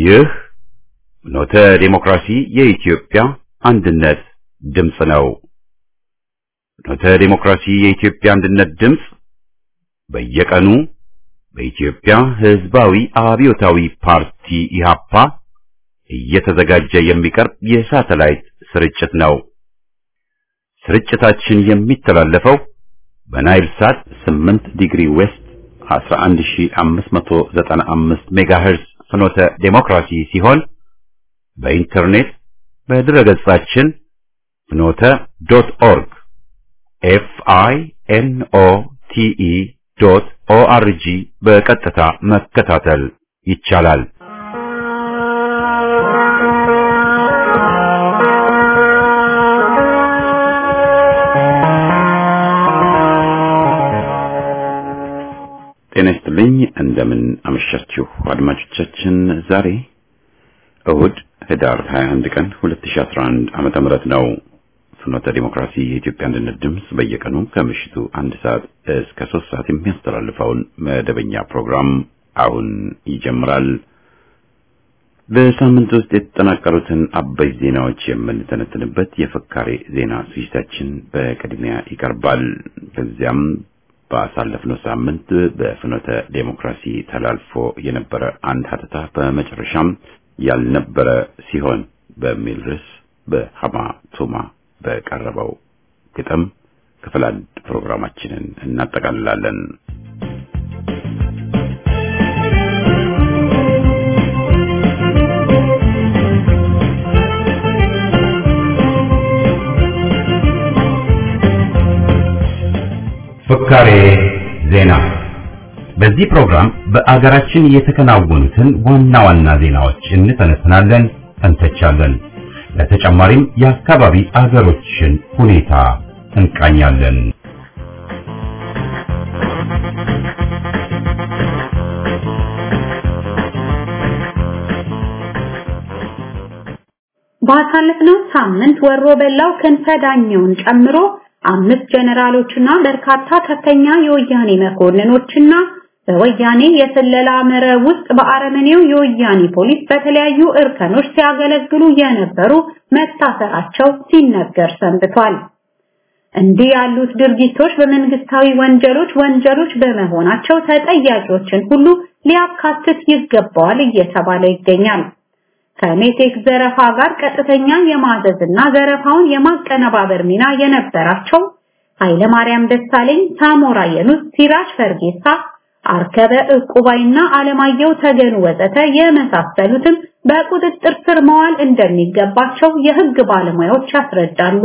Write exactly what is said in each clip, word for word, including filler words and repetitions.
ይህ ኖተ ዲሞክራሲ የኢትዮጵያ አንድነት ድምጽ ነው። ኖተ ዲሞክራሲ የኢትዮጵያ አንድነት ድምጽ በየቀኑ በኢትዮጵያ ሕዝባዊ አብዮታዊ ፓርቲ ኢህአፓ እየተዘጋጀ የሚቀርብ የሳተላይት ስርጭት ነው። ስርጭታችን የሚተላለፈው በናይል ሳት ስምንት ዲግሪ ዌስት አስራ አንድ ሺህ አምስት መቶ ዘጠና አምስት ሜጋሄርዝ ፍኖተ ዲሞክራሲ ሲሆን በኢንተርኔት በድረገጻችን ፍኖተ ዶት ኦርግ ኤፍ አይ ኤን ኦ ቲ ኢ ዶት ኦ አር ጂ በቀጥታ መከታተል ይቻላል። ጤና ይስጥልኝ። እንደምን አመሻችሁ አድማጮቻችን። ዛሬ እሁድ ህዳር ሃያ አንድ ቀን ሁለት ሺህ አስራ አንድ ዓመተ ምህረት ነው። ፍኖተ ዲሞክራሲ የኢትዮጵያ አንድነት ድምጽ በየቀኑ ከምሽቱ አንድ ሰዓት እስከ ሶስት ሰዓት የሚያስተላልፈውን መደበኛ ፕሮግራም አሁን ይጀምራል። በሳምንት ውስጥ የተጠናቀሩትን አበይ ዜናዎች የምንተነትንበት የፍካሬ ዜና ዝግጅታችን በቅድሚያ ይቀርባል። ከዚያም ባሳለፍነው ሳምንት በፍኖተ ዲሞክራሲ ተላልፎ የነበረ አንድ ሀተታ በመጨረሻም ያልነበረ ሲሆን በሚል ርዕስ በሐማ ቱማ በቀረበው ግጥም ክፍል አንድ ፕሮግራማችንን እናጠቃልላለን። ፍካሬ ዜና። በዚህ ፕሮግራም በአገራችን የተከናወኑትን ዋና ዋና ዜናዎች እንተነትናለን፣ እንተቻለን። ለተጨማሪም የአካባቢ አገሮችን ሁኔታ እንቃኛለን። ባሳለፍነው ሳምንት ወሮ በላው ክንፈ ዳኘውን ጨምሮ አምስት ጀነራሎችና በርካታ ከፍተኛ የወያኔ መኮንኖችና በወያኔ የስለላ መረብ ውስጥ በአረመኔው የወያኔ ፖሊስ በተለያዩ እርከኖች ሲያገለግሉ የነበሩ መታሰራቸው ሲነገር ሰንብቷል። እንዲህ ያሉት ድርጊቶች በመንግስታዊ ወንጀሎች ወንጀሎች በመሆናቸው ተጠያቂዎችን ሁሉ ሊያካትት ይገባዋል እየተባለ ይገኛል። ከሜቴክ ዘረፋ ጋር ቀጥተኛ የማዘዝና ዘረፋውን የማቀነባበር ሚና የነበራቸው ኃይለ ማርያም ደሳለኝ፣ ሳሞራ የኑስ፣ ሲራጅ ፈርጌሳ፣ አርከበ ዕቁባይና አለማየሁ ተገኑ ወዘተ የመሳሰሉትም በቁጥጥር ስር መዋል እንደሚገባቸው የሕግ ባለሙያዎች ያስረዳሉ።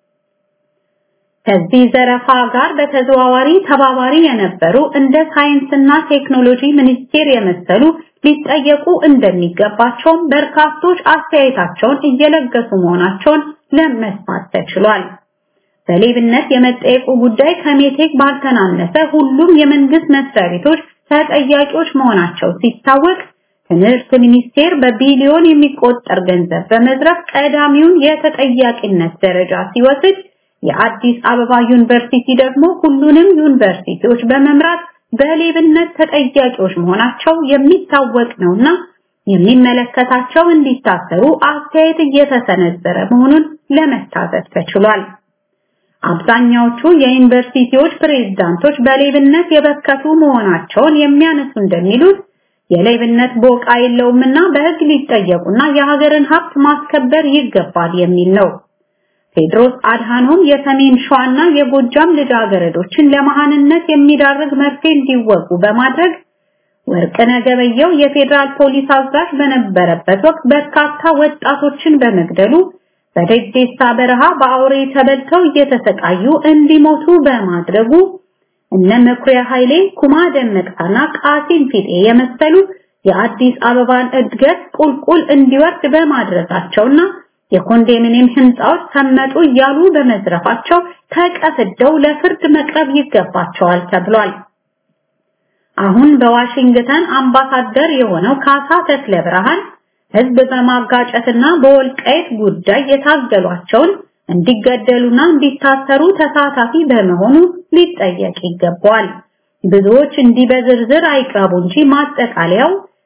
ከዚህ ዘረፋ ጋር በተዘዋዋሪ ተባባሪ የነበሩ እንደ ሳይንስና ቴክኖሎጂ ሚኒስቴር የመሰሉ ሊጠየቁ እንደሚገባቸው በርካቶች አስተያየታቸውን እየለገሱ መሆናቸውን ለመስማት ተችሏል። በሌብነት የመጠየቁ ጉዳይ ከሜቴክ ባልተናነሰ ሁሉም የመንግስት መስሪያ ቤቶች ተጠያቂዎች መሆናቸው ሲታወቅ፣ ትምህርት ሚኒስቴር በቢሊዮን የሚቆጠር ገንዘብ በመዝረፍ ቀዳሚውን የተጠያቂነት ደረጃ ሲወስድ፣ የአዲስ አበባ ዩኒቨርሲቲ ደግሞ ሁሉንም ዩኒቨርሲቲዎች በመምራት በሌብነት ተጠያቂዎች መሆናቸው የሚታወቅ ነውና የሚመለከታቸው እንዲታሰሩ አስተያየት እየተሰነዘረ መሆኑን ለመታዘብ ተችሏል። አብዛኛዎቹ የዩኒቨርሲቲዎች ፕሬዝዳንቶች በሌብነት የበከቱ መሆናቸውን የሚያነሱ እንደሚሉት የሌብነት ቦቃ የለውምና በሕግ ሊጠየቁና የሀገርን ሀብት ማስከበር ይገባል የሚል ነው። ቴድሮስ አድሃኖም የሰሜን ሸዋና የጎጃም ልጃገረዶችን ለመሃንነት የሚዳርግ መርፌ እንዲወጉ በማድረግ ወርቅነህ ገበየሁ የፌዴራል ፖሊስ አዛዥ በነበረበት ወቅት በርካታ ወጣቶችን በመግደሉ በደዴሳ በረሃ በአውሬ ተበልተው እየተሰቃዩ እንዲሞቱ በማድረጉ እነ መኩሪያ ኃይሌ፣ ኩማ ደመቅሳና ቃሲም ፊጤ የመሰሉ የአዲስ አበባን እድገት ቁልቁል እንዲወርድ በማድረጋቸውና የኮንዶሚኒየም ህንጻዎች ሰመጡ እያሉ በመዝረፋቸው ተቀፍደው ለፍርድ መቅረብ ይገባቸዋል ተብሏል። አሁን በዋሽንግተን አምባሳደር የሆነው ካሳ ተክለ ብርሃን ህዝብ በማጋጨትና በወልቃይት ጉዳይ የታገሏቸውን እንዲገደሉና እንዲታሰሩ ተሳታፊ በመሆኑ ሊጠየቅ ይገባዋል። ብዙዎች እንዲህ በዝርዝር አይቀርቡ እንጂ ማጠቃለያው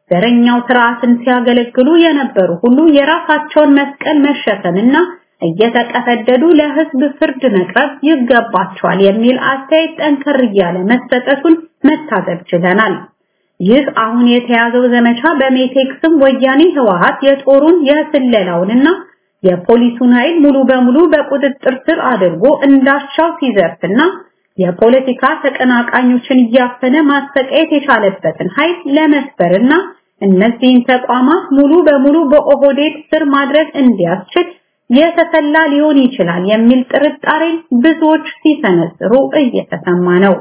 ዘረኛው ስርዓትን ሲያገለግሉ የነበሩ ሁሉ የራሳቸውን መስቀል መሸከምና እየተቀፈደዱ ለህዝብ ፍርድ መቅረብ ይገባቸዋል የሚል አስተያየት ጠንከር እያለ መሰጠቱን መታዘብ ችለናል። ይህ አሁን የተያዘው ዘመቻ በሜቴክስም ወያኔ ህወሓት የጦሩን የስለላውንና የፖሊሱን ኃይል ሙሉ በሙሉ በቁጥጥር ስር አድርጎ እንዳሻው ሲዘርፍና የፖለቲካ ተቀናቃኞችን እያፈነ ማሰቃየት የቻለበትን ኃይል ለመስበርና እነዚህን ተቋማት ሙሉ በሙሉ በኦህዴድ ስር ማድረግ እንዲያስችል የተሰላ ሊሆን ይችላል የሚል ጥርጣሬ ብዙዎች ሲሰነዝሩ እየተሰማ ነው።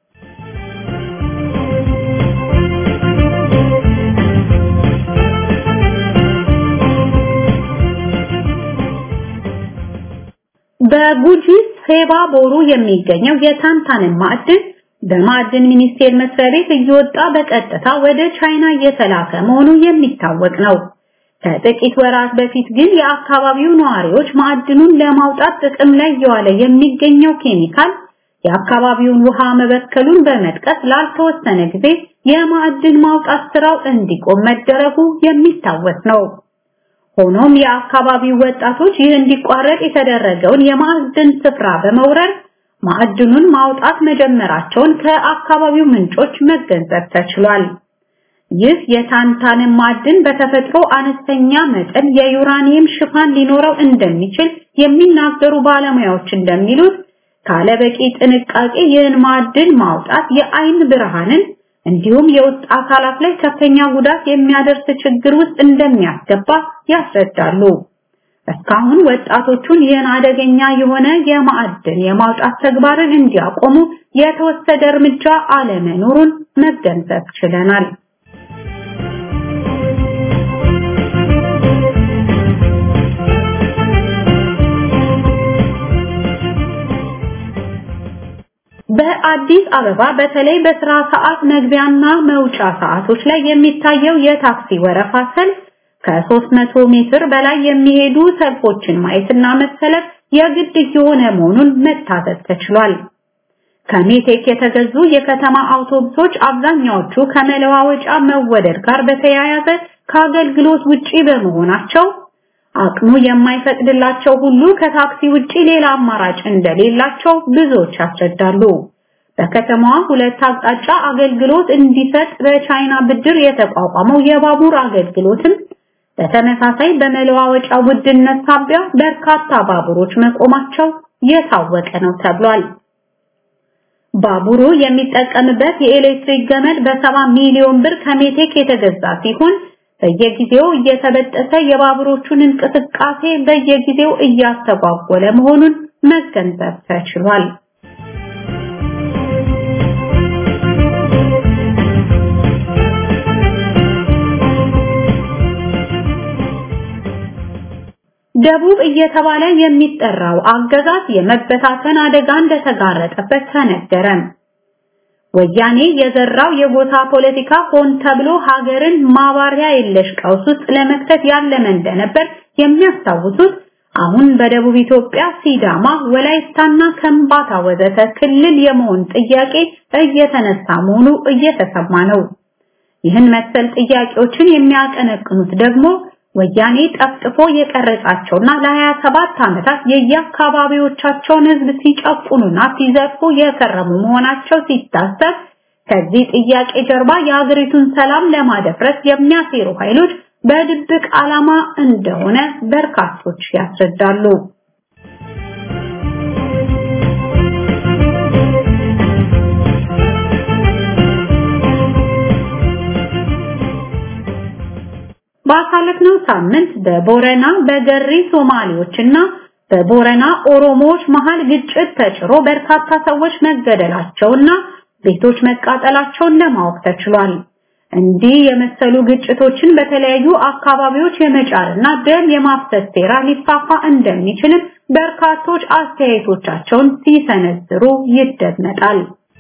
በጉጂ ሴባ ቦሩ የሚገኘው የታንታንን ማዕድን በማዕድን ሚኒስቴር መስሪያ ቤት እየወጣ በቀጥታ ወደ ቻይና እየተላከ መሆኑ የሚታወቅ ነው። ከጥቂት ወራት በፊት ግን የአካባቢው ነዋሪዎች ማዕድኑን ለማውጣት ጥቅም ላይ እየዋለ የሚገኘው ኬሚካል የአካባቢውን ውሃ መበከሉን በመጥቀስ ላልተወሰነ ጊዜ የማዕድን ማውጣት ስራው እንዲቆም መደረጉ የሚታወስ ነው። ሆኖም የአካባቢው ወጣቶች ይህ እንዲቋረጥ የተደረገውን የማዕድን ስፍራ በመውረር ማዕድኑን ማውጣት መጀመራቸውን ከአካባቢው ምንጮች መገንዘብ ተችሏል። ይህ የታንታን ማዕድን በተፈጥሮ አነስተኛ መጠን የዩራኒየም ሽፋን ሊኖረው እንደሚችል የሚናገሩ ባለሙያዎች እንደሚሉት ካለበቂ ጥንቃቄ ይህን ማዕድን ማውጣት የአይን ብርሃንን እንዲሁም የውስጥ አካላት ላይ ከፍተኛ ጉዳት የሚያደርስ ችግር ውስጥ እንደሚያስገባ ያስረዳሉ። እስካሁን ወጣቶቹን ይህን አደገኛ የሆነ የማዕድን የማውጣት ተግባርን እንዲያቆሙ የተወሰደ እርምጃ አለመኖሩን መገንዘብ ችለናል። በአዲስ አበባ በተለይ በስራ ሰዓት መግቢያና መውጫ ሰዓቶች ላይ የሚታየው የታክሲ ወረፋ ሰልፍ ከሶስት መቶ ሜትር በላይ የሚሄዱ ሰልፎችን ማየትና መሰለፍ የግድ የሆነ መሆኑን መታዘብ ተችሏል። ከሜቴክ የተገዙ የከተማ አውቶቡሶች አብዛኛዎቹ ከመለዋወጫ መወደድ ጋር በተያያዘ ከአገልግሎት ውጪ በመሆናቸው አቅሙ የማይፈቅድላቸው ሁሉ ከታክሲ ውጪ ሌላ አማራጭ እንደሌላቸው ብዙዎች ያስረዳሉ። በከተማዋ ሁለት አቅጣጫ አገልግሎት እንዲሰጥ በቻይና ብድር የተቋቋመው የባቡር አገልግሎትም በተመሳሳይ በመለዋወጫ ውድነት ሳቢያ በርካታ ባቡሮች መቆማቸው የታወቀ ነው ተብሏል። ባቡሩ የሚጠቀምበት የኤሌክትሪክ ገመድ በሰባ ሚሊዮን ብር ከሜቴክ የተገዛ ሲሆን በየጊዜው እየተበጠሰ የባቡሮቹን እንቅስቃሴ በየጊዜው እያስተጓጎለ መሆኑን መገንዘብ ተችሏል። ደቡብ እየተባለ የሚጠራው አገዛዝ የመበታተን አደጋ እንደተጋረጠበት ተነገረ። ወያኔ የዘራው የጎሳ ፖለቲካ ሆን ተብሎ ሀገርን ማባሪያ የለሽ ቀውስ ውስጥ ለመክተት ያለመ እንደነበር የሚያስታውሱት አሁን በደቡብ ኢትዮጵያ ሲዳማ፣ ወላይታና ከምባታ ወዘተ ክልል የመሆን ጥያቄ እየተነሳ መሆኑ እየተሰማ ነው። ይህን መሰል ጥያቄዎችን የሚያቀነቅኑት ደግሞ ወያኔ ጠፍጥፎ የቀረጻቸውና ለሀያ ሰባት ዓመታት የየአካባቢዎቻቸውን ህዝብ ሲጨቁኑና ሲዘርፉ የከረሙ መሆናቸው ሲታሰብ ከዚህ ጥያቄ ጀርባ የሀገሪቱን ሰላም ለማደፍረስ የሚያሴሩ ኃይሎች በድብቅ ዓላማ እንደሆነ በርካቶች ያስረዳሉ። ባሳለፍነው ሳምንት በቦረና በገሪ ሶማሌዎችና በቦረና ኦሮሞዎች መሃል ግጭት ተጭሮ በርካታ ሰዎች መገደላቸውና ቤቶች መቃጠላቸውን ለማወቅ ተችሏል። እንዲህ የመሰሉ ግጭቶችን በተለያዩ አካባቢዎች የመጫርና ደም የማፍሰስ ሴራ ሊፋፋ እንደሚችል በርካቶች አስተያየቶቻቸውን ሲሰነዝሩ ይደመጣል።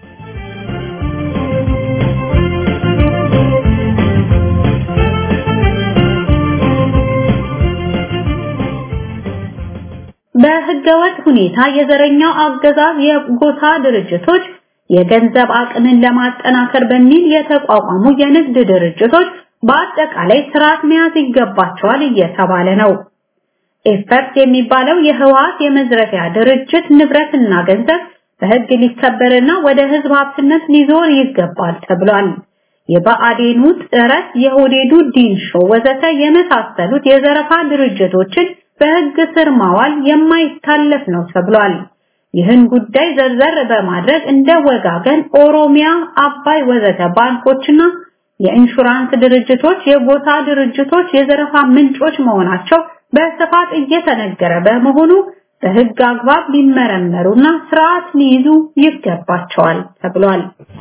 በህገወጥ ሁኔታ የዘረኛው አገዛዝ የጎሳ ድርጅቶች የገንዘብ አቅምን ለማጠናከር በሚል የተቋቋሙ የንግድ ድርጅቶች በአጠቃላይ ስርዓት መያዝ ይገባቸዋል እየተባለ ነው። ኤፈርት የሚባለው የህወሓት የመዝረፊያ ድርጅት ንብረትና ገንዘብ በህግ ሊከበርና ወደ ህዝብ ሀብትነት ሊዞር ይገባል ተብሏል። የብአዴኑ ጥረት፣ የኦህዴዱ ዲንሾ ወዘተ የመሳሰሉት የዘረፋ ድርጅቶችን በህግ ስር ማዋል የማይታለፍ ነው ተብሏል። ይህን ጉዳይ ዘርዘር በማድረግ እንደ ወጋገን፣ ኦሮሚያ፣ አባይ ወዘተ ባንኮችና የኢንሹራንስ ድርጅቶች የጎሳ ድርጅቶች የዘረፋ ምንጮች መሆናቸው በስፋት እየተነገረ በመሆኑ በህግ አግባብ ሊመረመሩና ስርዓት ሊይዙ ይገባቸዋል ተብሏል።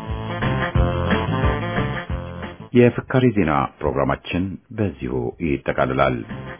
የፍካሪ ዜና ፕሮግራማችን በዚሁ ይጠቃልላል።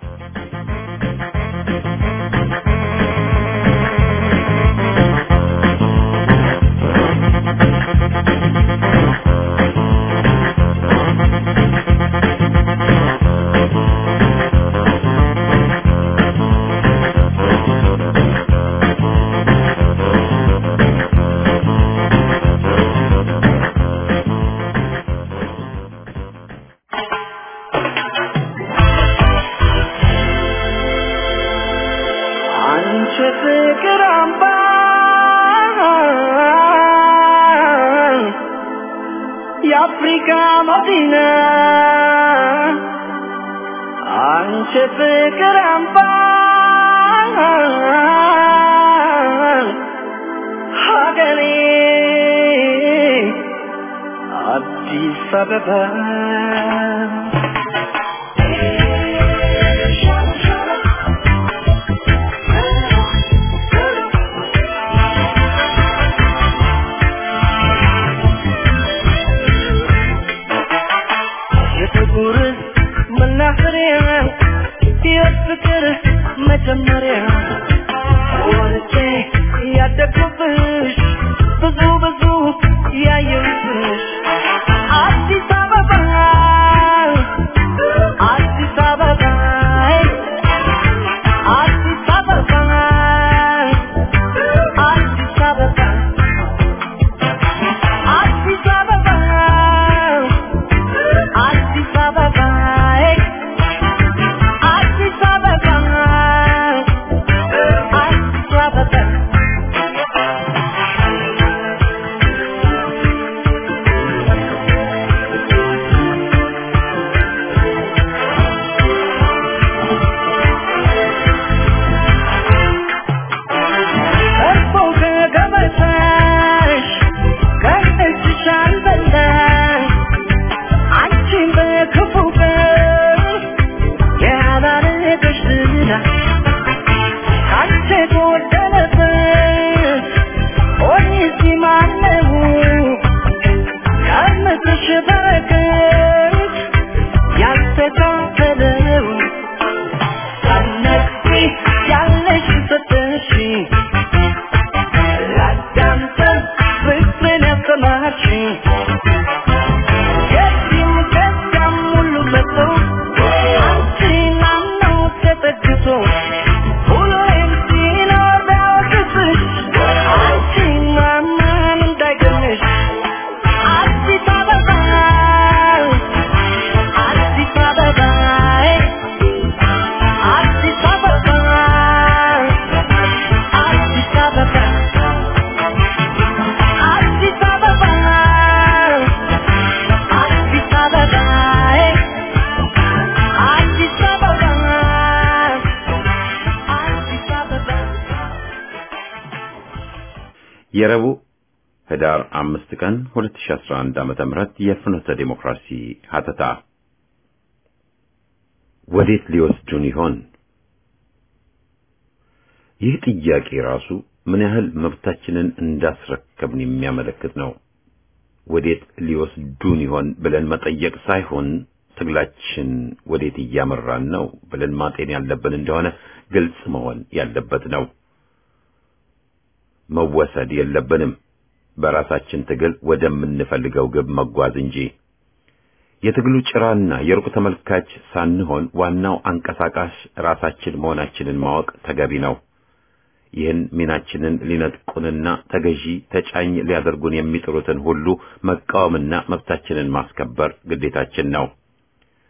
Africa Medina Anche Fikramba Hagani Addis Ababa የፍቅር መጀመሪያ ወርቼ ያደግኩብሽ ብዙ ብዙ ያየሁብሽ አዲስ አበባ አዲስ አበባ አዲስ አበባ አዲስ አበባ አዲስ አበባ አዲስ አበባ የረቡዕ ህዳር አምስት ቀን ሁለት ሺህ አስራ አንድ ዓመተ ምህረት የፍኖተ ዲሞክራሲ ሀተታ ወዴት ሊወስዱን ይሆን? ይህ ጥያቄ ራሱ ምን ያህል መብታችንን እንዳስረከብን የሚያመለክት ነው። ወዴት ሊወስዱን ይሆን ብለን መጠየቅ ሳይሆን ትግላችን ወዴት እያመራን ነው ብለን ማጤን ያለብን እንደሆነ ግልጽ መሆን ያለበት ነው። መወሰድ የለብንም። በራሳችን ትግል ወደምንፈልገው ግብ መጓዝ እንጂ የትግሉ ጭራና የሩቅ ተመልካች ሳንሆን ዋናው አንቀሳቃሽ ራሳችን መሆናችንን ማወቅ ተገቢ ነው። ይህን ሚናችንን ሊነጥቁንና ተገዢ ተጫኝ ሊያደርጉን የሚጥሩትን ሁሉ መቃወምና መብታችንን ማስከበር ግዴታችን ነው።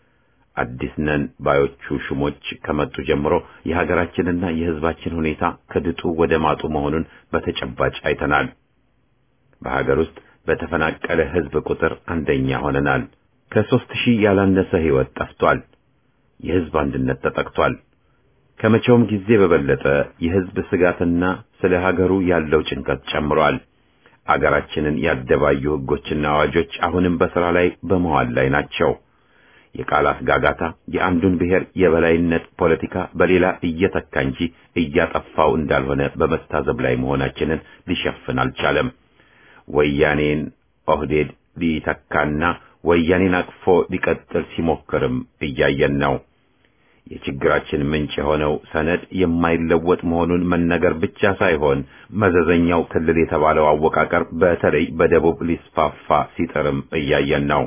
አዲስ ነን ባዮቹ ሹሞች ከመጡ ጀምሮ የሀገራችንና የሕዝባችን ሁኔታ ከድጡ ወደ ማጡ መሆኑን በተጨባጭ አይተናል። በሀገር ውስጥ በተፈናቀለ ሕዝብ ቁጥር አንደኛ ሆነናል። ከሦስት ሺህ ያላነሰ ሕይወት ጠፍቷል። የሕዝብ አንድነት ተጠቅቷል። ከመቼውም ጊዜ በበለጠ የሕዝብ ስጋትና ስለ ሀገሩ ያለው ጭንቀት ጨምሯል። አገራችንን ያደባዩ ሕጎችና አዋጆች አሁንም በሥራ ላይ በመዋል ላይ ናቸው። የቃላት ጋጋታ የአንዱን ብሔር የበላይነት ፖለቲካ በሌላ እየተካ እንጂ እያጠፋው እንዳልሆነ በመታዘብ ላይ መሆናችንን ሊሸፍን አልቻለም። ወያኔን ኦህዴድ ሊተካና ወያኔን አቅፎ ሊቀጥል ሲሞክርም እያየን ነው። የችግራችን ምንጭ የሆነው ሰነድ የማይለወጥ መሆኑን መነገር ብቻ ሳይሆን መዘዘኛው ክልል የተባለው አወቃቀር በተለይ በደቡብ ሊስፋፋ ሲጥርም እያየን ነው።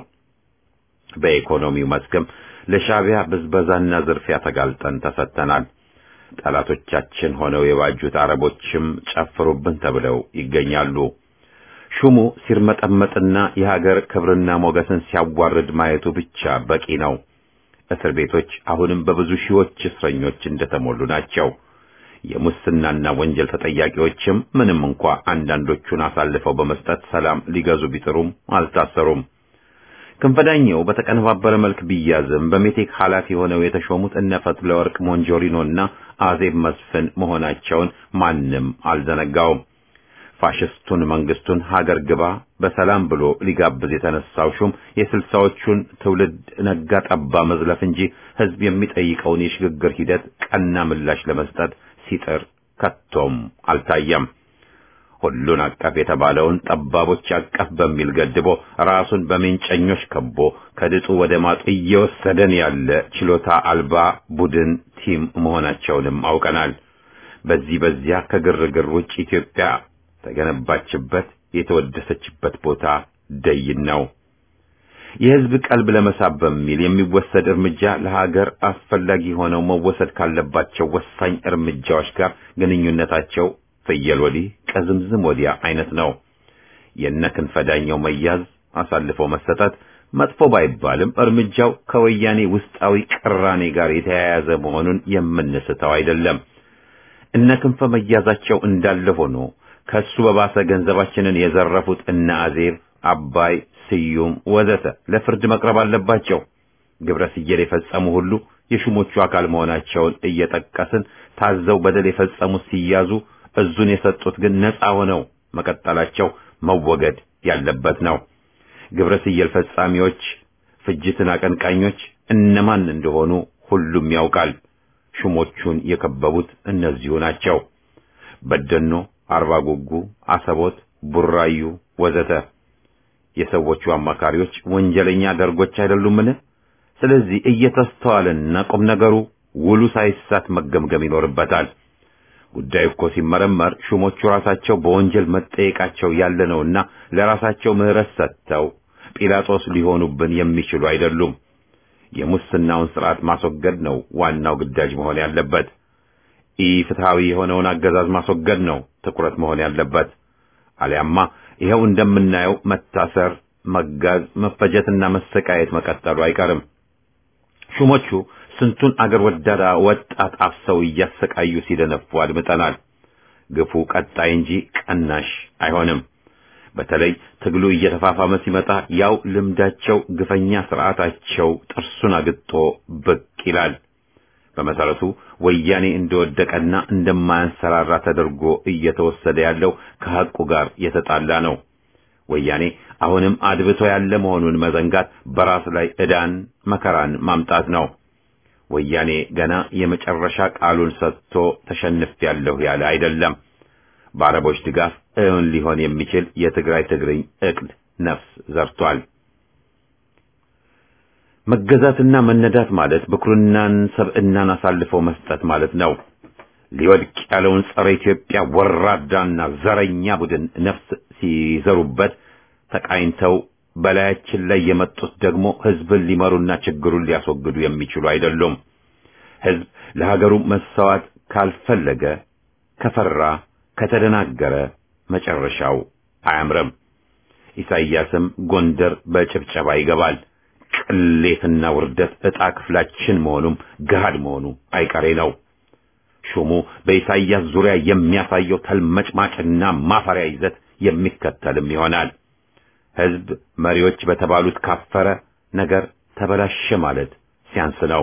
በኢኮኖሚው መስክም ለሻዕቢያ ብዝበዛና ዝርፊያ ተጋልጠን ተሰጥተናል። ጠላቶቻችን ሆነው የባጁት አረቦችም ጨፍሩብን ተብለው ይገኛሉ። ሹሙ ሲርመጠመጥና የሀገር ክብርና ሞገስን ሲያዋርድ ማየቱ ብቻ በቂ ነው። እስር ቤቶች አሁንም በብዙ ሺዎች እስረኞች እንደተሞሉ ናቸው። የሙስናና ወንጀል ተጠያቂዎችም ምንም እንኳ አንዳንዶቹን አሳልፈው በመስጠት ሰላም ሊገዙ ቢጥሩም አልታሰሩም። ክንፈዳኛው በተቀነባበረ መልክ ቢያዝም በሜቴክ ኃላፊ ሆነው የተሾሙት እነ ፈትለወርቅ ሞንጆሪኖና አዜብ መስፍን መሆናቸውን ማንም አልዘነጋውም። ፋሽስቱን መንግስቱን ሀገር ግባ በሰላም ብሎ ሊጋብዝ የተነሳው ሹም የስልሳዎቹን ትውልድ ነጋ ጠባ መዝለፍ እንጂ ህዝብ የሚጠይቀውን የሽግግር ሂደት ቀና ምላሽ ለመስጠት ሲጥር ከቶም አልታየም። ሁሉን አቀፍ የተባለውን ጠባቦች አቀፍ በሚል ገድቦ ራሱን በሜንጨኞች ከቦ ከድጡ ወደ ማጡ እየወሰደን ያለ ችሎታ አልባ ቡድን ቲም መሆናቸውንም አውቀናል። በዚህ በዚያ ከግርግር ውጭ ኢትዮጵያ ተገነባችበት የተወደሰችበት ቦታ ደይን ነው። የህዝብ ቀልብ ለመሳብ በሚል የሚወሰድ እርምጃ ለሀገር አስፈላጊ ሆነው መወሰድ ካለባቸው ወሳኝ እርምጃዎች ጋር ግንኙነታቸው ፍየል ወዲህ ቀዝምዝም ወዲያ አይነት ነው። የነክንፈዳኛው መያዝ አሳልፎ መሰጠት መጥፎ ባይባልም እርምጃው ከወያኔ ውስጣዊ ቅራኔ ጋር የተያያዘ መሆኑን የምንስተው አይደለም። እነክንፈ መያዛቸው እንዳለ ሆኖ ከሱ በባሰ ገንዘባችንን የዘረፉት እነ አዜብ፣ አባይ፣ ስዩም ወዘተ ለፍርድ መቅረብ አለባቸው። ግብረ ስየል የፈጸሙ ሁሉ የሹሞቹ አካል መሆናቸውን እየጠቀስን ታዘው በደል የፈጸሙት ሲያዙ እዙን የሰጡት ግን ነፃ ሆነው መቀጠላቸው መወገድ ያለበት ነው። ግብረ ስየል ፈጻሚዎች፣ ፍጅትን አቀንቃኞች እነማን እንደሆኑ ሁሉም ያውቃል። ሹሞቹን የከበቡት እነዚሁ ናቸው። በደኖ፣ አርባ ጉጉ፣ አሰቦት፣ ቡራዩ ወዘተ የሰዎቹ አማካሪዎች ወንጀለኛ ደርጎች አይደሉምን? ስለዚህ እየተስተዋለና ቁም ነገሩ ውሉ ሳይሳት መገምገም ይኖርበታል። ጉዳዩ እኮ ሲመረመር ሹሞቹ ራሳቸው በወንጀል መጠየቃቸው ያለ ነውና ለራሳቸው ምህረት ሰጥተው ጲላጦስ ሊሆኑብን የሚችሉ አይደሉም። የሙስናውን ስርዓት ማስወገድ ነው ዋናው ግዳጅ መሆን ያለበት። ኢፍትሃዊ የሆነውን አገዛዝ ማስወገድ ነው ትኩረት መሆን ያለበት። አሊያማ ይሄው እንደምናየው መታሰር፣ መጋዝ፣ መፈጀትና መሰቃየት መቀጠሉ አይቀርም። ሹሞቹ ስንቱን አገር ወዳዳ ወጣት አፍሰው እያሰቃዩ ሲደነፉ አድምጠናል። ግፉ ቀጣይ እንጂ ቀናሽ አይሆንም። በተለይ ትግሉ እየተፋፋመ ሲመጣ ያው ልምዳቸው ግፈኛ ስርዓታቸው ጥርሱን አግጦ ብቅ ይላል። በመሰረቱ ወያኔ እንደወደቀና እንደማያንሰራራ ተደርጎ እየተወሰደ ያለው ከሐቁ ጋር የተጣላ ነው። ወያኔ አሁንም አድብቶ ያለ መሆኑን መዘንጋት በራስ ላይ ዕዳን መከራን ማምጣት ነው። ወያኔ ገና የመጨረሻ ቃሉን ሰጥቶ ተሸንፌያለሁ ያለ አይደለም። በአረቦች ድጋፍ እውን ሊሆን የሚችል የትግራይ ትግርኝ ዕቅድ ነፍስ ዘርቷል። መገዛትና መነዳት ማለት ብኩርናን ሰብዕናን አሳልፈው መስጠት ማለት ነው። ሊወድቅ ያለውን ጸረ ኢትዮጵያ ወራዳና ዘረኛ ቡድን ነፍስ ሲዘሩበት ተቃኝተው በላያችን ላይ የመጡት ደግሞ ህዝብን ሊመሩና ችግሩን ሊያስወግዱ የሚችሉ አይደሉም። ህዝብ ለሀገሩ መሰዋት ካልፈለገ፣ ከፈራ፣ ከተደናገረ መጨረሻው አያምርም። ኢሳይያስም ጎንደር በጭብጨባ ይገባል። ቅሌትና ውርደት ዕጣ ክፍላችን መሆኑም ገሃድ መሆኑ አይቀሬ ነው። ሹሙ በኢሳይያስ ዙሪያ የሚያሳየው ተልመጭማጭና ማፈሪያ ይዘት የሚከተልም ይሆናል። ሕዝብ መሪዎች በተባሉት ካፈረ ነገር ተበላሸ ማለት ሲያንስ ነው።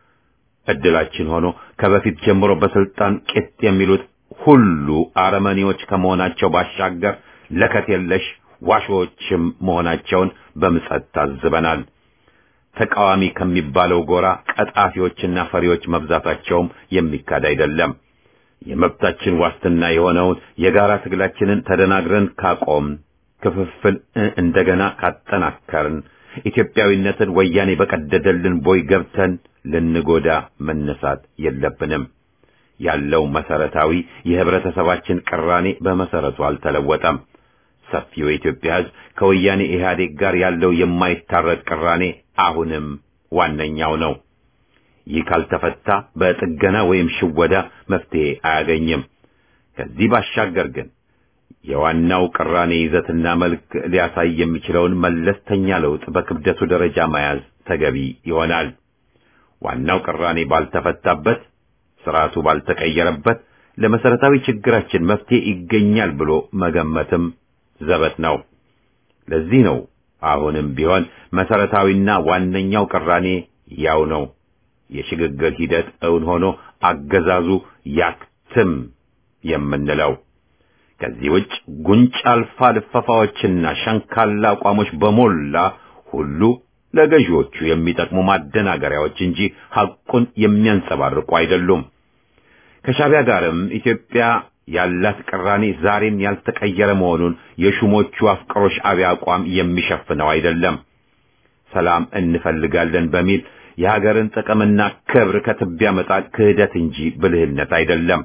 እድላችን ሆኖ ከበፊት ጀምሮ በስልጣን ቄጥ የሚሉት ሁሉ አረመኔዎች ከመሆናቸው ባሻገር ለከት የለሽ ዋሾችም መሆናቸውን በምጸት ታዝበናል። ተቃዋሚ ከሚባለው ጎራ ቀጣፊዎችና ፈሪዎች መብዛታቸውም የሚካድ አይደለም። የመብታችን ዋስትና የሆነውን የጋራ ትግላችንን ተደናግረን ካቆም፣ ክፍፍል እንደገና ካጠናከርን፣ ኢትዮጵያዊነትን ወያኔ በቀደደልን ቦይ ገብተን ልንጎዳ መነሳት የለብንም። ያለው መሰረታዊ የህብረተሰባችን ቅራኔ በመሰረቱ አልተለወጠም። ሰፊው የኢትዮጵያ ሕዝብ ከወያኔ ኢህአዴግ ጋር ያለው የማይታረቅ ቅራኔ አሁንም ዋነኛው ነው። ይህ ካልተፈታ በጥገና ወይም ሽወዳ መፍትሄ አያገኝም። ከዚህ ባሻገር ግን የዋናው ቅራኔ ይዘትና መልክ ሊያሳይ የሚችለውን መለስተኛ ለውጥ በክብደቱ ደረጃ መያዝ ተገቢ ይሆናል። ዋናው ቅራኔ ባልተፈታበት፣ ስርዓቱ ባልተቀየረበት ለመሰረታዊ ችግራችን መፍትሄ ይገኛል ብሎ መገመትም ዘበት ነው። ለዚህ ነው አሁንም ቢሆን መሰረታዊና ዋነኛው ቅራኔ ያው ነው። የሽግግር ሂደት እውን ሆኖ አገዛዙ ያክትም የምንለው። ከዚህ ውጭ ጉንጭ አልፋ ልፈፋዎችና ሸንካላ አቋሞች በሞላ ሁሉ ለገዢዎቹ የሚጠቅሙ ማደናገሪያዎች እንጂ ሐቁን የሚያንጸባርቁ አይደሉም። ከሻዕቢያ ጋርም ኢትዮጵያ ያላት ቅራኔ ዛሬም ያልተቀየረ መሆኑን የሹሞቹ አፍቅሮ ሻዕቢያ አቋም የሚሸፍነው አይደለም። ሰላም እንፈልጋለን በሚል የሀገርን ጥቅምና ክብር ከትቢያ መጣል ክህደት እንጂ ብልህነት አይደለም።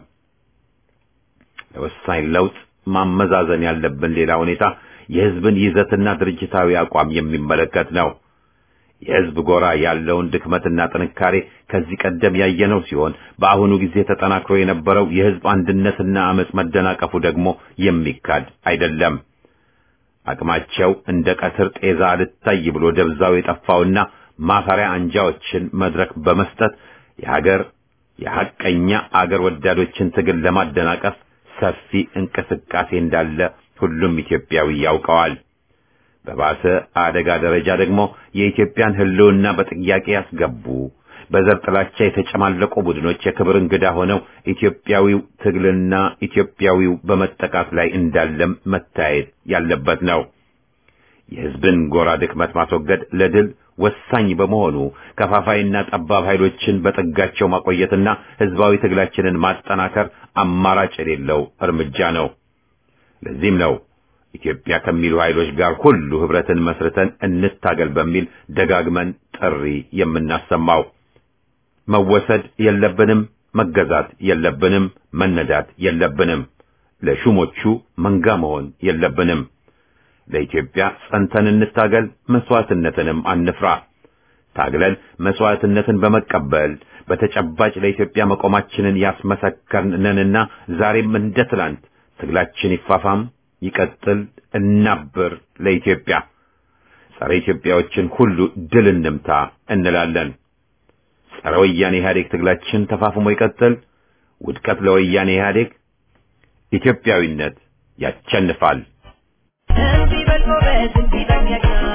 ለወሳኝ ለውጥ ማመዛዘን ያለብን ሌላ ሁኔታ የሕዝብን ይዘትና ድርጅታዊ አቋም የሚመለከት ነው። የሕዝብ ጎራ ያለውን ድክመትና ጥንካሬ ከዚህ ቀደም ያየነው ሲሆን በአሁኑ ጊዜ ተጠናክሮ የነበረው የሕዝብ አንድነትና አመጽ መደናቀፉ ደግሞ የሚካድ አይደለም። አቅማቸው እንደ ቀትር ጤዛ ልታይ ብሎ ደብዛው የጠፋውና ማፈሪያ አንጃዎችን መድረክ በመስጠት የሀገር የሐቀኛ አገር ወዳዶችን ትግል ለማደናቀፍ ሰፊ እንቅስቃሴ እንዳለ ሁሉም ኢትዮጵያዊ ያውቀዋል። በባሰ አደጋ ደረጃ ደግሞ የኢትዮጵያን ሕልውና በጥያቄ ያስገቡ በዘር ጥላቻ የተጨማለቁ ቡድኖች የክብር እንግዳ ሆነው ኢትዮጵያዊው ትግልና ኢትዮጵያዊው በመጠቃት ላይ እንዳለም መታየት ያለበት ነው። የሕዝብን ጎራ ድክመት ማስወገድ ለድል ወሳኝ በመሆኑ ከፋፋይና ጠባብ ኃይሎችን በጥጋቸው ማቆየትና ሕዝባዊ ትግላችንን ማጠናከር አማራጭ የሌለው እርምጃ ነው። ለዚህም ነው ኢትዮጵያ ከሚሉ ኃይሎች ጋር ሁሉ ህብረትን መስርተን እንታገል በሚል ደጋግመን ጥሪ የምናሰማው። መወሰድ የለብንም፣ መገዛት የለብንም፣ መነዳት የለብንም፣ ለሹሞቹ መንጋ መሆን የለብንም። ለኢትዮጵያ ጸንተን እንታገል፣ መስዋዕትነትንም አንፍራ። ታግለን መስዋዕትነትን በመቀበል በተጨባጭ ለኢትዮጵያ መቆማችንን ያስመሰከርንንና ዛሬም እንደ ትላንት ትግላችን ይፋፋም ይቀጥል፣ እናብር፣ ለኢትዮጵያ ጸረ ኢትዮጵያዎችን ሁሉ ድል እንምታ እንላለን። ጸረ ወያኔ ኢህአዴግ ትግላችን ተፋፍሞ ይቀጥል። ውድቀት ለወያኔ ኢህአዴግ። ኢትዮጵያዊነት ያቸንፋል። እንዲህ በል ጎበዝ፣ እንዲህ በል ጀግና፣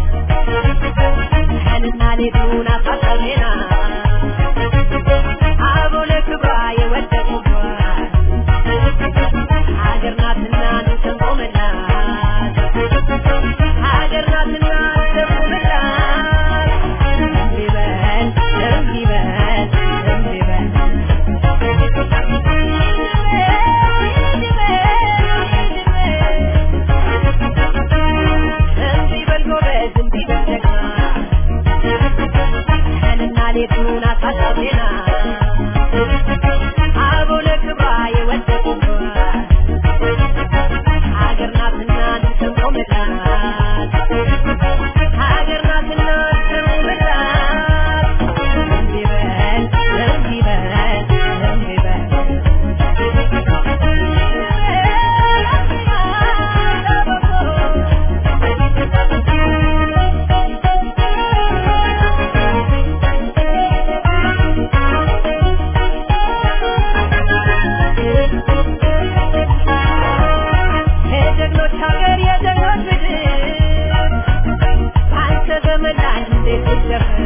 ቀንና ሌቱን አሳሰብና አበው ለክብሯ የወደቁባት ሀገር ናትና እንሰንቆምላት፣ ሀገር ናትና እንሰንቆምላት። እንዲህ በል እንዲህ በል እንዲህ በል እንዲህ በል ጎበዝ፣ እንዲህ በል ጀግና፣ ቀንና ሌቱን አሳሰብና አበው ለክብሯ የወደቁባት ሀገር ናትና እንሰንቆምላት፣ ሀገር ናትና እንሰንቆምላት። እንዲህ በል እንዲህ በል እንዲህ በል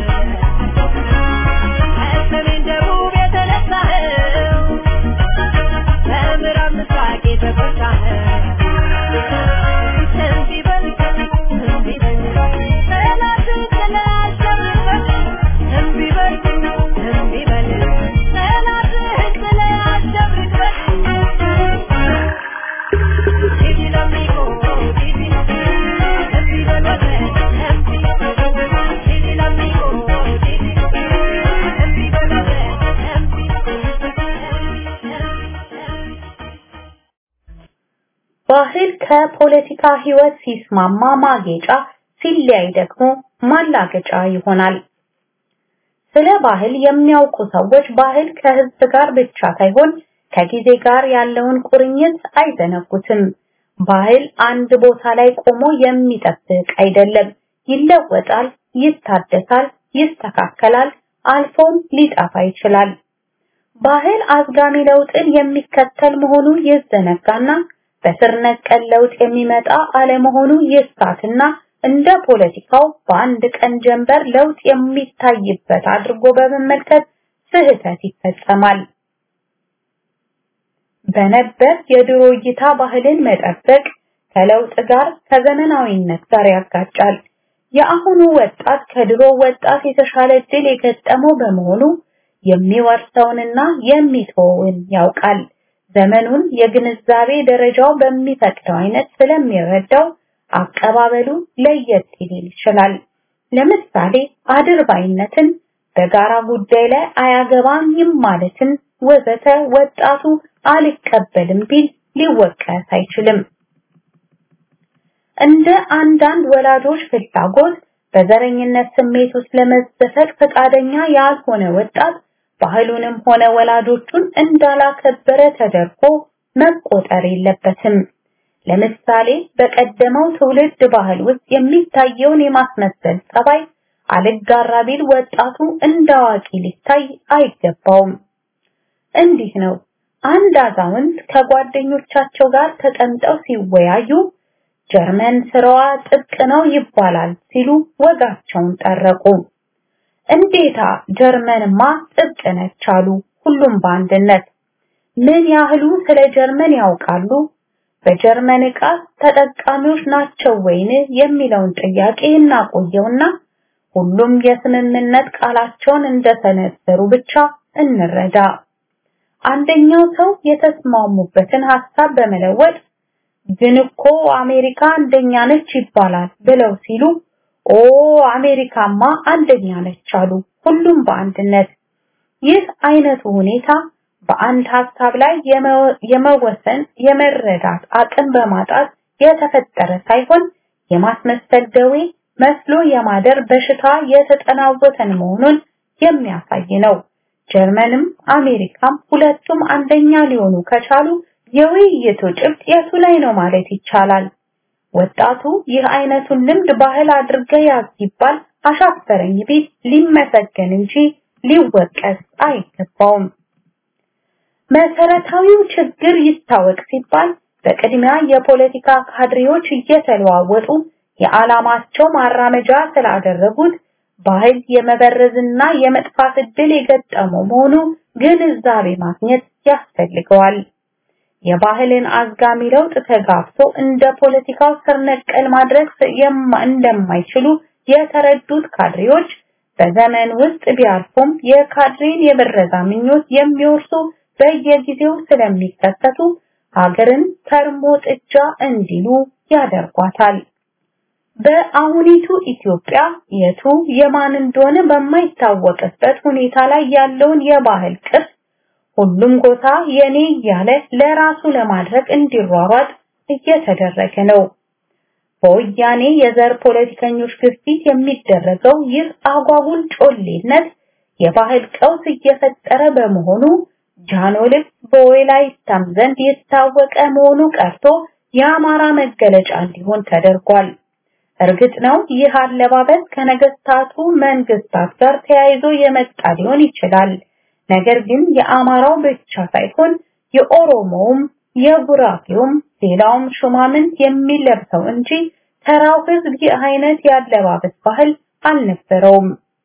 ሰሜን ደቡብ የተነሳኸው በምዕራብ ምስራቅ የተፈታኸው እንዲህ በል እንዲህ በል ጠላትን ጥለህ አሸንፈህ እንዲህ በል እንዲህ በል ጠላትን ጥለህ አሸንፈህ ዲዲ ለሚቆ ዲዲ እንዲህ በል ወሰን እንዲህ ዲዲ ለሚቆ ዲዲ እንዲህ በል ወሰን እንዲህ ባህል ከፖለቲካ ህይወት ሲስማማ ማጌጫ ሲለያይ ደግሞ ማላገጫ ይሆናል። ስለ ባህል የሚያውቁ ሰዎች ባህል ከህዝብ ጋር ብቻ ሳይሆን ከጊዜ ጋር ያለውን ቁርኝት አይዘነጉትም። ባህል አንድ ቦታ ላይ ቆሞ የሚጠብቅ አይደለም። ይለወጣል፣ ይታደሳል፣ ይስተካከላል፣ አልፎም ሊጠፋ ይችላል። ባህል አዝጋሚ ለውጥን የሚከተል መሆኑ ይዘነጋና በስር ነቀል ለውጥ የሚመጣ አለመሆኑ ይሳትና እንደ ፖለቲካው በአንድ ቀን ጀንበር ለውጥ የሚታይበት አድርጎ በመመልከት ስህተት ይፈጸማል። በነበር የድሮ እይታ ባህልን መጠበቅ ከለውጥ ጋር ከዘመናዊነት ጋር ያጋጫል። የአሁኑ ወጣት ከድሮ ወጣት የተሻለ ድል የገጠመው በመሆኑ የሚወርሰውንና የሚተወውን ያውቃል። ዘመኑን የግንዛቤ ደረጃው በሚፈቅደው አይነት ስለሚረዳው አቀባበሉ ለየት ሊል ይችላል። ለምሳሌ አድርባይነትን፣ በጋራ ጉዳይ ላይ አያገባኝም ማለትን ወዘተ ወጣቱ አልቀበልም ቢል ሊወቀስ አይችልም። እንደ አንዳንድ ወላጆች ፍላጎት በዘረኝነት ስሜት ውስጥ ለመዘፈቅ ፈቃደኛ ያልሆነ ወጣት ባህሉንም ሆነ ወላጆቹን እንዳላከበረ ተደርጎ መቆጠር የለበትም። ለምሳሌ በቀደመው ትውልድ ባህል ውስጥ የሚታየውን የማስመሰል ጸባይ አልጋራ ቢል ወጣቱ እንዳዋቂ ሊታይ አይገባውም። እንዲህ ነው። አንድ አዛውንት ከጓደኞቻቸው ጋር ተቀምጠው ሲወያዩ ጀርመን ስራዋ ጥብቅ ነው ይባላል ሲሉ ወጋቸውን ጠረቁ። እንዴታ ጀርመንማ ጥብቅ ነች አሉ ሁሉም በአንድነት። ምን ያህሉ ስለ ጀርመን ያውቃሉ? በጀርመን ዕቃ ተጠቃሚዎች ናቸው ወይን የሚለውን ጥያቄ እናቆየውና ሁሉም የስምምነት ቃላቸውን እንደሰነዘሩ ብቻ እንረዳ። አንደኛው ሰው የተስማሙበትን ሐሳብ በመለወጥ ግን እኮ አሜሪካ አንደኛ ነች ይባላል ብለው ሲሉ ኦ አሜሪካማ አንደኛ ነች አሉ ሁሉም በአንድነት። ይህ አይነቱ ሁኔታ በአንድ ሐሳብ ላይ የመወሰን የመረዳት አቅም በማጣት የተፈጠረ ሳይሆን የማስመሰል ደዌ መስሎ የማደር በሽታ የተጠናወተን መሆኑን የሚያሳይ ነው። ጀርመንም አሜሪካም ሁለቱም አንደኛ ሊሆኑ ከቻሉ የውይይቱ ጭብጥ የቱ ላይ ነው ማለት ይቻላል። ወጣቱ ይህ አይነቱን ልምድ ባህል አድርገ ያዝ ሲባል አሻፈረኝ ቢል ሊመሰገን እንጂ ሊወቀስ አይገባውም። መሰረታዊው ችግር ይታወቅ ሲባል በቅድሚያ የፖለቲካ ካድሬዎች እየተለዋወጡ የዓላማቸው ማራመጃ ስላደረጉት ባህል የመበረዝና የመጥፋት ዕድል የገጠመው መሆኑ ግንዛቤ ማግኘት ያስፈልገዋል። የባህልን አዝጋሚ ለውጥ ተጋፍቶ እንደ ፖለቲካው ስር ነቀል ማድረግ እንደማይችሉ የተረዱት ካድሬዎች በዘመን ውስጥ ቢያልፉም የካድሬን የበረዛ ምኞት የሚወርሱ በየጊዜው ስለሚከሰቱ ሀገርን ከርሞ ጥጃ እንዲሉ ያደርጓታል። በአሁኒቱ ኢትዮጵያ የቱ የማን እንደሆነ በማይታወቅበት ሁኔታ ላይ ያለውን የባህል ቅርስ ሁሉም ጎሳ የኔ ያለ ለራሱ ለማድረግ እንዲሯሯጥ እየተደረገ ነው። በወያኔ የዘር ፖለቲከኞች ግፊት የሚደረገው ይህ አጓጉል ጮሌነት የባህል ቀውስ እየፈጠረ በመሆኑ ጃኖልብ በወላይታም ዘንድ የታወቀ መሆኑ ቀርቶ የአማራ መገለጫ እንዲሆን ተደርጓል። እርግጥ ነው ይህ አለባበስ ከነገስታቱ መንግስታት ጋር ተያይዞ የመጣ ሊሆን ይችላል። ነገር ግን የአማራው ብቻ ሳይሆን የኦሮሞውም የጉራጌውም ሌላውም ሹማምንት የሚለብሰው እንጂ ተራው ህዝብ ይህ አይነት ያለባበስ ባህል አልነበረውም።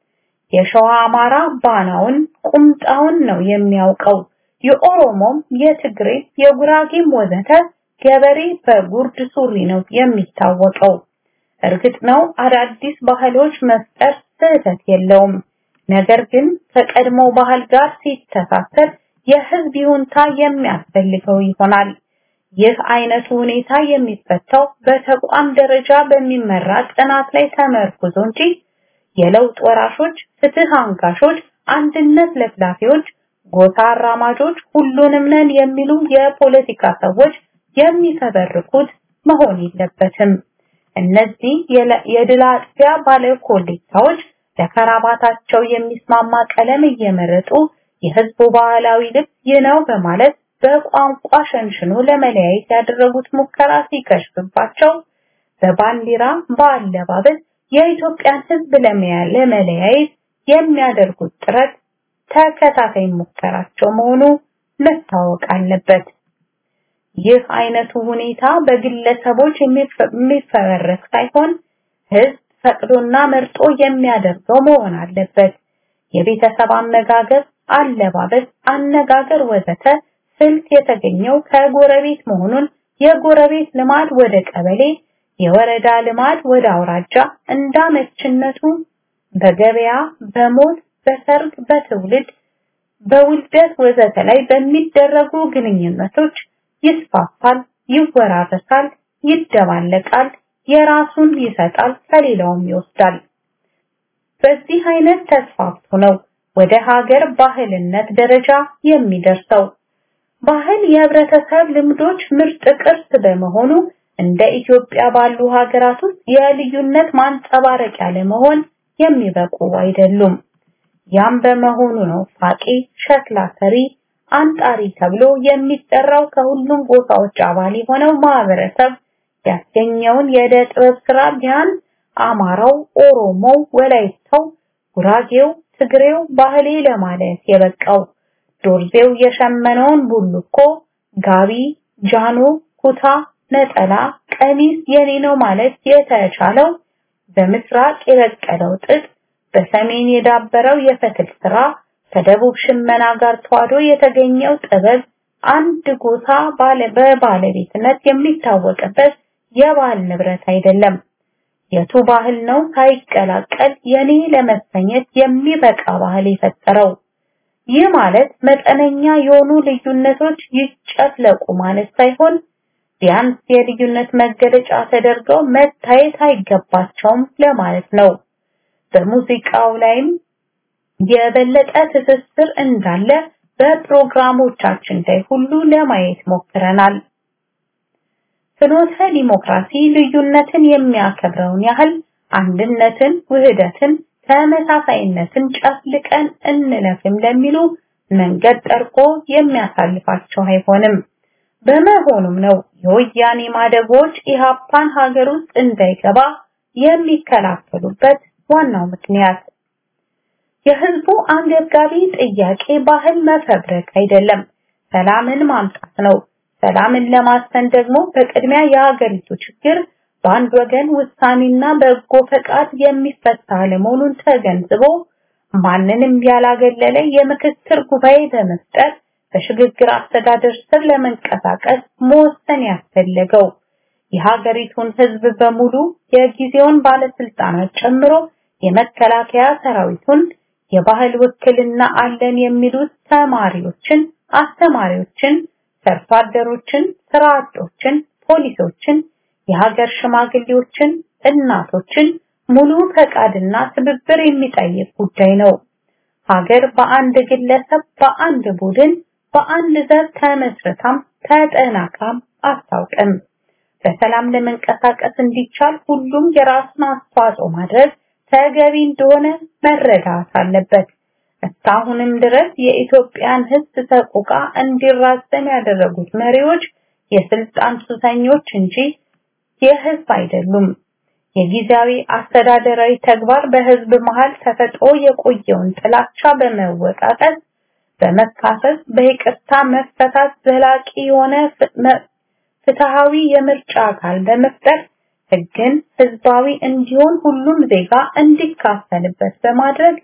የሸዋ አማራ ባናውን ቁምጣውን ነው የሚያውቀው። የኦሮሞም የትግሬ የጉራጌም ወዘተ ገበሬ በጉርድ ሱሪ ነው የሚታወቀው። እርግጥ ነው አዳዲስ ባህሎች መፍጠር ስህተት የለውም። ነገር ግን ከቀድሞ ባህል ጋር ሲተሳሰር የህዝብ ይሁንታ የሚያስፈልገው ይሆናል። ይህ አይነቱ ሁኔታ የሚፈታው በተቋም ደረጃ በሚመራ ጥናት ላይ ተመርኩዞ እንጂ የለውጥ ወራሾች፣ ፍትህ አንጋሾች፣ አንድነት ለፍላፊዎች፣ ጎሳ አራማጆች፣ ሁሉንም ነን የሚሉ የፖለቲካ ሰዎች የሚፈበርኩት መሆን የለበትም። እነዚህ የድል አጥቢያ ባለ ኮሌታዎች ለከራባታቸው የሚስማማ ቀለም እየመረጡ የህዝቡ ባህላዊ ልብስ ይህ ነው በማለት በቋንቋ ሸንሽኖ ለመለያየት ያደረጉት ሙከራ ሲከሽፍባቸው በባንዲራ በአለባበስ የኢትዮጵያን ህዝብ ለመለያየት የሚያደርጉት ጥረት ተከታታይ ሙከራቸው መሆኑ መታወቅ አለበት። ይህ አይነቱ ሁኔታ በግለሰቦች የሚፈበረክ ሳይሆን ህዝብ ፈቅዶና መርጦ የሚያደርገው መሆን አለበት። የቤተሰብ አመጋገብ፣ አለባበስ፣ አነጋገር ወዘተ ስልት የተገኘው ከጎረቤት መሆኑን የጎረቤት ልማድ ወደ ቀበሌ፣ የወረዳ ልማድ ወደ አውራጃ እንዳመችነቱ በገበያ፣ በሞት፣ በሰርግ፣ በትውልድ፣ በውልደት ወዘተ ላይ በሚደረጉ ግንኙነቶች ይስፋፋል፣ ይወራረሳል፣ ይደባለቃል፣ የራሱን ይሰጣል፣ ከሌላውም ይወስዳል። በዚህ አይነት ተስፋፍቶ ነው ወደ ሀገር ባህልነት ደረጃ የሚደርሰው። ባህል የህብረተሰብ ልምዶች ምርጥ ቅርስ በመሆኑ እንደ ኢትዮጵያ ባሉ ሀገራት ውስጥ የልዩነት ማንጸባረቂያ ለመሆን የሚበቁ አይደሉም። ያም በመሆኑ ነው ፋቂ፣ ሸክላ ሰሪ፣ አንጣሪ ተብሎ የሚጠራው ከሁሉም ጎሳዎች አባል የሆነው ማህበረሰብ ያስገኘውን የዕደ ጥበብ ስራ ቢያን አማራው፣ ኦሮሞው፣ ወላይታው፣ ጉራጌው፣ ትግሬው ባህሌ ለማለት የበቃው። ዶርዜው የሸመነውን ቡልኮ፣ ጋቢ፣ ጃኖ፣ ኩታ፣ ነጠላ፣ ቀሚስ የኔ ነው ማለት የተቻለው በምስራቅ የበቀለው ጥጥ፣ በሰሜን የዳበረው የፈትል ስራ፣ ከደቡብ ሽመና ጋር ተዋህዶ የተገኘው ጥበብ አንድ ጎሳ ባለ በባለቤትነት የሚታወቅበት የባህል ንብረት አይደለም። የቱ ባህል ነው ሳይቀላቀል የኔ ለመሰኘት የሚበቃ ባህል የፈጠረው? ይህ ማለት መጠነኛ የሆኑ ልዩነቶች ይጨፍለቁ ማለት ሳይሆን ቢያንስ የልዩነት መገለጫ ተደርገው መታየት አይገባቸውም ለማለት ነው። በሙዚቃው ላይም የበለጠ ትስስር እንዳለ በፕሮግራሞቻችን ላይ ሁሉ ለማየት ሞክረናል። ፍኖተ ዲሞክራሲ ልዩነትን የሚያከብረውን ያህል አንድነትን፣ ውህደትን፣ ተመሳሳይነትን ጨፍልቀን እንለፍም ለሚሉ መንገድ ጠርቆ የሚያሳልፋቸው አይሆንም። በመሆኑም ነው የወያኔ ማደጎች ኢሃፓን ሀገር ውስጥ እንዳይገባ የሚከላከሉበት ዋናው ምክንያት። የህዝቡ አንገብጋቢ ጥያቄ ባህል መፈብረክ አይደለም፣ ሰላምን ማምጣት ነው። ሰላምን ለማስፈን ደግሞ በቅድሚያ የሀገሪቱ ችግር በአንድ ወገን ውሳኔና በጎ ፈቃድ የሚፈታ ለመሆኑን ተገንዝቦ ማንንም ያላገለለ የምክክር ጉባኤ በመፍጠር በሽግግር አስተዳደር ስር ለመንቀሳቀስ መወሰን ያስፈልገው የሀገሪቱን ህዝብ በሙሉ የጊዜውን ባለስልጣናት ጨምሮ የመከላከያ ሰራዊቱን፣ የባህል ውክልና አለን የሚሉት ተማሪዎችን፣ አስተማሪዎችን፣ ሰርቶ አደሮችን፣ ስራ አጦችን፣ ፖሊሶችን፣ የሀገር ሽማግሌዎችን፣ እናቶችን ሙሉ ፈቃድና ትብብር የሚጠይቅ ጉዳይ ነው። ሀገር በአንድ ግለሰብ፣ በአንድ ቡድን፣ በአንድ ዘር ተመስርታም ተጠናክራም አታውቅም። በሰላም ለመንቀሳቀስ እንዲቻል ሁሉም የራሱን አስተዋጽኦ ማድረግ ተገቢ እንደሆነ መረዳት አለበት። እስካሁንም ድረስ የኢትዮጵያን ህዝብ ሰቆቃ እንዲራዘም ያደረጉት መሪዎች የስልጣን ሱሰኞች እንጂ የህዝብ አይደሉም። የጊዜያዊ አስተዳደራዊ ተግባር በህዝብ መሃል ተፈጥሮ የቆየውን ጥላቻ በመወጣጠት በመካሰስ በይቅርታ መፈታት ዘላቂ የሆነ ፍትሃዊ የምርጫ አካል በመፍጠር ህግን ህዝባዊ እንዲሆን ሁሉም ዜጋ እንዲካፈልበት በማድረግ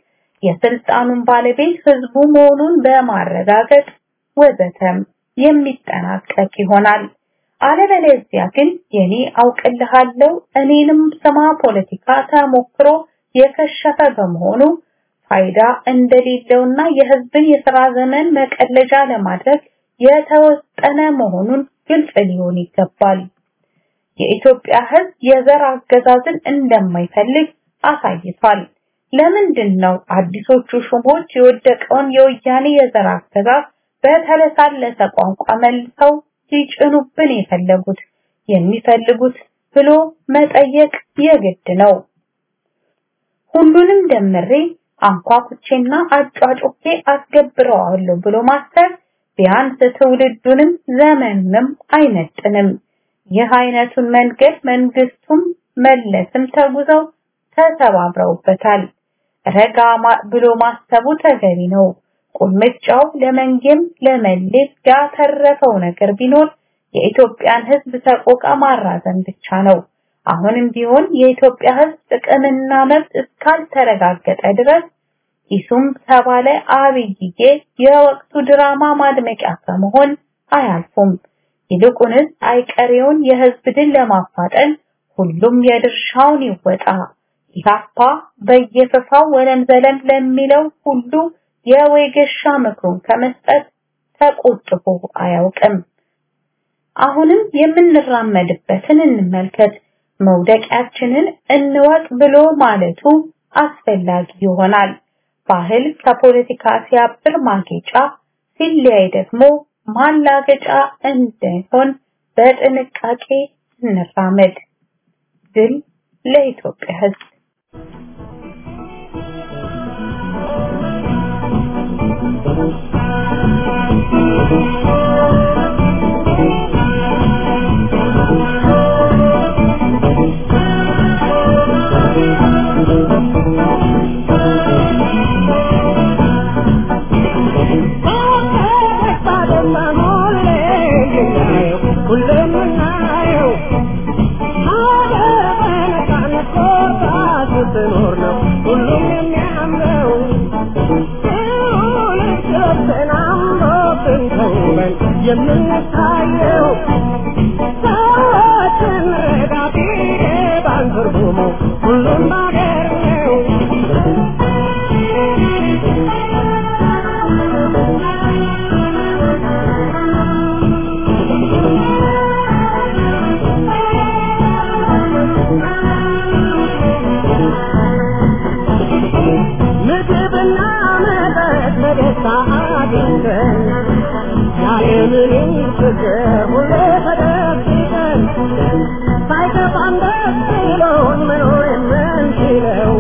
የስልጣኑን ባለቤት ህዝቡ መሆኑን በማረጋገጥ ወዘተም የሚጠናቀቅ ይሆናል። አለበለዚያ ግን የኔ አውቅልሃለሁ እኔንም ስማ ፖለቲካ ተሞክሮ የከሸፈ በመሆኑ ፋይዳ እንደሌለውና የህዝብን የሥራ ዘመን መቀለጃ ለማድረግ የተወጠነ መሆኑን ግልጽ ሊሆን ይገባል። የኢትዮጵያ ህዝብ የዘር አገዛዝን እንደማይፈልግ አሳይቷል። ለምንድን ነው አዲሶቹ ሹሞች የወደቀውን የወያኔ የዘር አገዛዝ በተለሳለሰ ቋንቋ መልሰው ሊጭኑብን የፈለጉት የሚፈልጉት ብሎ መጠየቅ የግድ ነው። ሁሉንም ደምሬ አንኳኩቼና አጫጭቄ አስገብረዋለሁ ብሎ ማሰብ ቢያንስ ትውልዱንም ዘመኑንም አይመጥንም። ይህ አይነቱን መንገድ መንግስቱም መለስም ተጉዘው ተሰባብረውበታል። ረጋ ብሎ ማሰቡ ተገቢ ነው። ቁልምጫው ለመንጌም ለመሌት ያተረፈው ነገር ቢኖር የኢትዮጵያን ህዝብ ሰቆቃ ማራዘም ብቻ ነው። አሁንም ቢሆን የኢትዮጵያ ህዝብ ጥቅምና መብት እስካልተረጋገጠ ድረስ ይሱም ተባለ አብይዬ የወቅቱ ድራማ ማድመቂያ ከመሆን አያልፉም። ይልቁንስ አይቀሬውን የህዝብ ድል ለማፋጠን ሁሉም የድርሻውን ይወጣ። ኢህአፓ በየፈፋው ወለም ዘለም ለሚለው ሁሉ የወይገሻ ምክሩን ከመስጠት ተቆጥቦ አያውቅም። አሁንም የምንራመድበትን እንመልከት፣ መውደቂያችንን እንወቅ ብሎ ማለቱ አስፈላጊ ይሆናል። ባህል ከፖለቲካ ሲያብር ማጌጫ ሲለያይ ደግሞ ማላገጫ እንዳይሆን በጥንቃቄ እንራመድ። ድል ለኢትዮጵያ ህዝብ! የምንታየው ሰዎችን ረዳቴ ባንፈርጉሙ ሁሉም ባገር ነው። ምግብና መጠጥ በደስታ አግኝተን ያለምንም ችግር ሁሌ ተደስተን ሳይከፋን ደስ ብሎን መኖር የምንችለው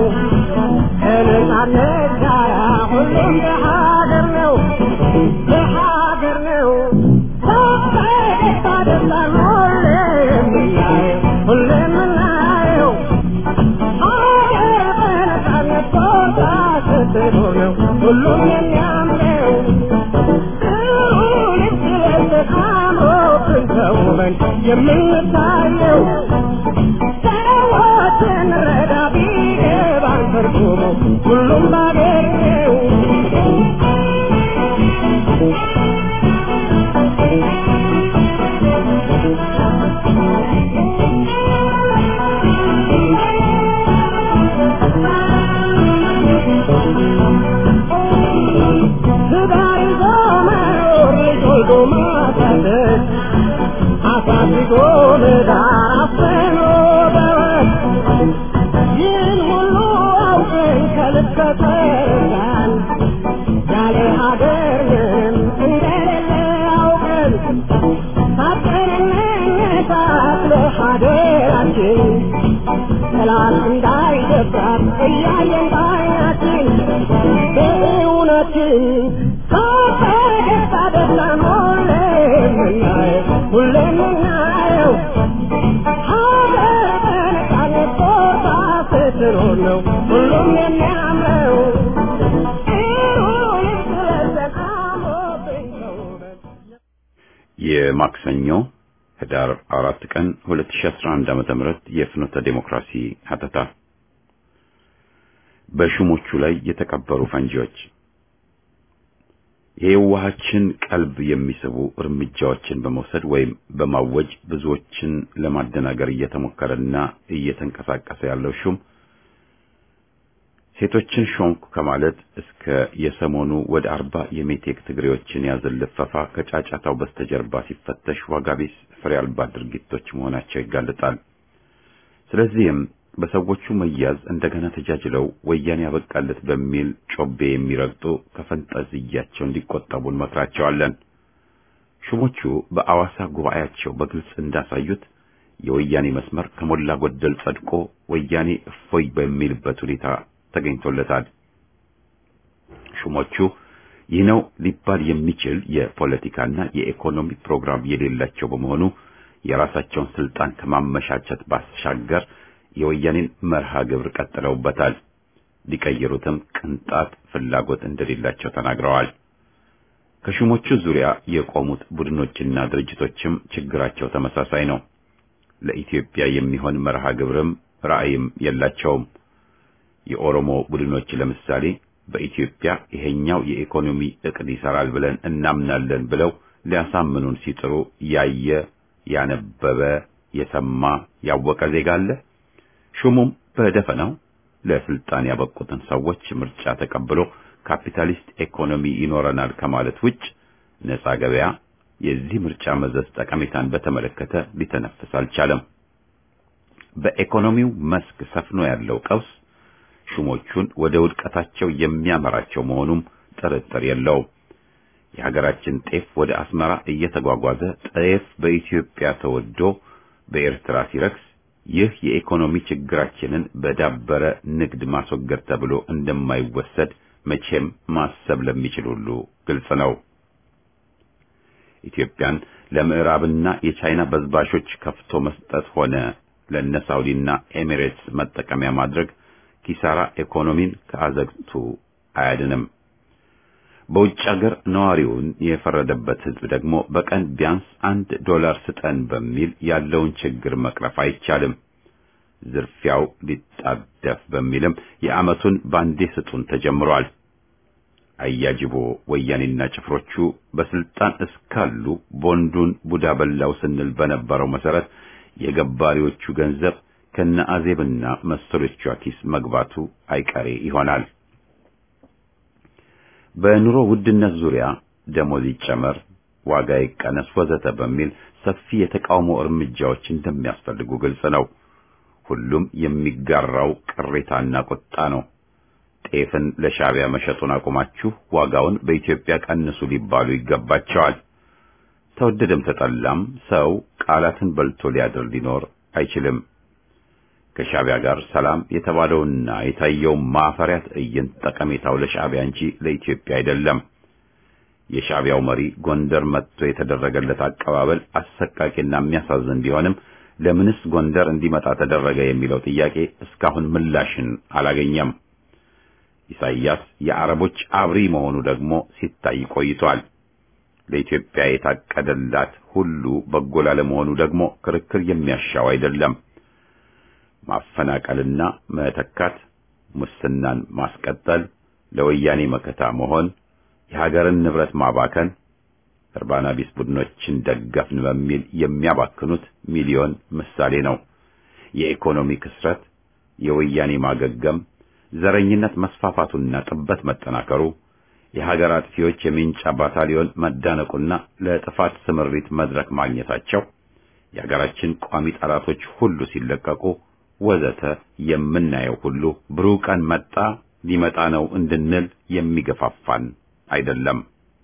ከነጻነት ጋራ ሁሉም በሀገር ነው በሀገር ነው። በደስታ ደስታን ሁሌ የምናየው ሁሌ የምናየው ሀገር በነጻነት ቦታ ስትኖር ነው ሁሉም የሚያምረው። የምንታየው ሰዎችን ረዳ ቢገባን ትርጉሙ ሁሉም ባገር ነው። ትዳር ይዞ መኖር ልጅ ወልዶ ማሳደግ አሳድጎ ለዳር አፍኖ በወግ ይህን ሁሉ አውቀን ከልብ ከተረዳን ያለ ሀገር ምንም እንደሌለ አውቀን ሳትቀንነት ለሀገራችን ጠላት እንዳይደፍራት እያየን ባይናችን በእውነትን ከፈገግታ ደስታን ሁሌ የምናየው ሁሌ የምናየው ሀገር በነጻነት ቦታ ስትኖር ነው ሁሉም የሚያምረው። የማክሰኞ ህዳር አራት ቀን ሁለት ሺህ አስራ አንድ ዓመተ ምህረት የፍኖተ ዲሞክራሲ ሀተታ በሹሞቹ ላይ የተቀበሩ ፈንጂዎች የዋሃችን ቀልብ የሚስቡ እርምጃዎችን በመውሰድ ወይም በማወጅ ብዙዎችን ለማደናገር እየተሞከረና እየተንቀሳቀሰ ያለው ሹም ሴቶችን ሾንኩ ከማለት እስከ የሰሞኑ ወደ አርባ የሜቴክ ትግሬዎችን ያዘለፈፋ ከጫጫታው በስተጀርባ ሲፈተሽ ዋጋ ቢስ ፍሬ አልባ ድርጊቶች መሆናቸው ይጋለጣል። ስለዚህም በሰዎቹ መያዝ እንደገና ተጃጅለው ወያኔ ያበቃለት በሚል ጮቤ የሚረግጡ ከፈንጠዝያቸው እንዲቆጠቡ እንመክራቸዋለን። ሹሞቹ በአዋሳ ጉባኤያቸው በግልጽ እንዳሳዩት የወያኔ መስመር ከሞላ ጎደል ጸድቆ ወያኔ እፎይ በሚልበት ሁኔታ ተገኝቶለታል። ሹሞቹ ይህ ነው ሊባል የሚችል የፖለቲካና የኢኮኖሚ ፕሮግራም የሌላቸው በመሆኑ የራሳቸውን ስልጣን ከማመቻቸት ባሻገር የወያኔን መርሃ ግብር ቀጥለውበታል። ሊቀይሩትም ቅንጣት ፍላጎት እንደሌላቸው ተናግረዋል። ከሹሞቹ ዙሪያ የቆሙት ቡድኖችና ድርጅቶችም ችግራቸው ተመሳሳይ ነው። ለኢትዮጵያ የሚሆን መርሃ ግብርም ራዕይም የላቸውም። የኦሮሞ ቡድኖች ለምሳሌ በኢትዮጵያ ይሄኛው የኢኮኖሚ እቅድ ይሰራል ብለን እናምናለን ብለው ሊያሳምኑን ሲጥሩ ያየ ያነበበ የሰማ ያወቀ ዜጋ አለ? ሹሙም በደፈናው ለስልጣን ያበቁትን ሰዎች ምርጫ ተቀብሎ ካፒታሊስት ኢኮኖሚ ይኖረናል ከማለት ውጭ ነፃ ገበያ የዚህ ምርጫ መዘዝ ጠቀሜታን በተመለከተ ሊተነፍስ አልቻለም። በኢኮኖሚው መስክ ሰፍኖ ያለው ቀውስ ሹሞቹን ወደ ውድቀታቸው የሚያመራቸው መሆኑም ጥርጥር የለውም። የሀገራችን ጤፍ ወደ አስመራ እየተጓጓዘ ጤፍ በኢትዮጵያ ተወዶ በኤርትራ ሲረክስ ይህ የኢኮኖሚ ችግራችንን በዳበረ ንግድ ማስወገድ ተብሎ እንደማይወሰድ መቼም ማሰብ ለሚችል ሁሉ ግልጽ ነው። ኢትዮጵያን ለምዕራብና የቻይና በዝባዦች ከፍቶ መስጠት ሆነ ለነ ሳውዲና ኤሚሬትስ መጠቀሚያ ማድረግ ኪሳራ ኢኮኖሚን ከአዘግቱ አያድንም። በውጭ ሀገር ነዋሪውን የፈረደበት ህዝብ ደግሞ በቀን ቢያንስ አንድ ዶላር ስጠን በሚል ያለውን ችግር መቅረፍ አይቻልም። ዝርፊያው ሊጣደፍ በሚልም የዓመቱን ባንዴ ስጡን ተጀምሯል። አያጅቦ ወያኔና ጭፍሮቹ በስልጣን እስካሉ ቦንዱን ቡዳ በላው ስንል በነበረው መሰረት የገባሪዎቹ ገንዘብ ከነ አዜብና መሰሎቿ ኪስ መግባቱ አይቀሬ ይሆናል። በኑሮ ውድነት ዙሪያ ደሞዝ ይጨመር፣ ዋጋ ይቀነስ ወዘተ በሚል ሰፊ የተቃውሞ እርምጃዎች እንደሚያስፈልጉ ግልጽ ነው። ሁሉም የሚጋራው ቅሬታና ቁጣ ነው። ጤፍን ለሻዕቢያ መሸጡን አቁማችሁ ዋጋውን በኢትዮጵያ ቀንሱ ሊባሉ ይገባቸዋል። ተወደደም ተጠላም ሰው ቃላትን በልቶ ሊያድር ሊኖር አይችልም። ከሻዕቢያ ጋር ሰላም የተባለውና የታየው ማፈሪያ ትዕይንት ጠቀሜታው ለሻዕቢያ እንጂ ለኢትዮጵያ አይደለም። የሻዕቢያው መሪ ጎንደር መጥቶ የተደረገለት አቀባበል አሰቃቂና የሚያሳዝን ቢሆንም ለምንስ ጎንደር እንዲመጣ ተደረገ የሚለው ጥያቄ እስካሁን ምላሽን አላገኘም። ኢሳይያስ የአረቦች አብሪ መሆኑ ደግሞ ሲታይ ቆይቷል። ለኢትዮጵያ የታቀደላት ሁሉ በጎ ላለመሆኑ ደግሞ ክርክር የሚያሻው አይደለም። ማፈናቀልና መተካት፣ ሙስናን ማስቀጠል፣ ለወያኔ መከታ መሆን፣ የሀገርን ንብረት ማባከን፣ እርባና ቢስ ቡድኖችን ደገፍን በሚል የሚያባክኑት ሚሊዮን ምሳሌ ነው። የኢኮኖሚ ክስረት፣ የወያኔ ማገገም፣ ዘረኝነት መስፋፋቱና ጥበት መጠናከሩ፣ የሀገር አጥፊዎች የሚንጫ ባታሊዮን መዳነቁና ለጥፋት ስምሪት መድረክ ማግኘታቸው፣ የሀገራችን ቋሚ ጠላቶች ሁሉ ሲለቀቁ ወዘተ የምናየው ሁሉ ብሩህ ቀን መጣ ሊመጣ ነው እንድንል የሚገፋፋን አይደለም።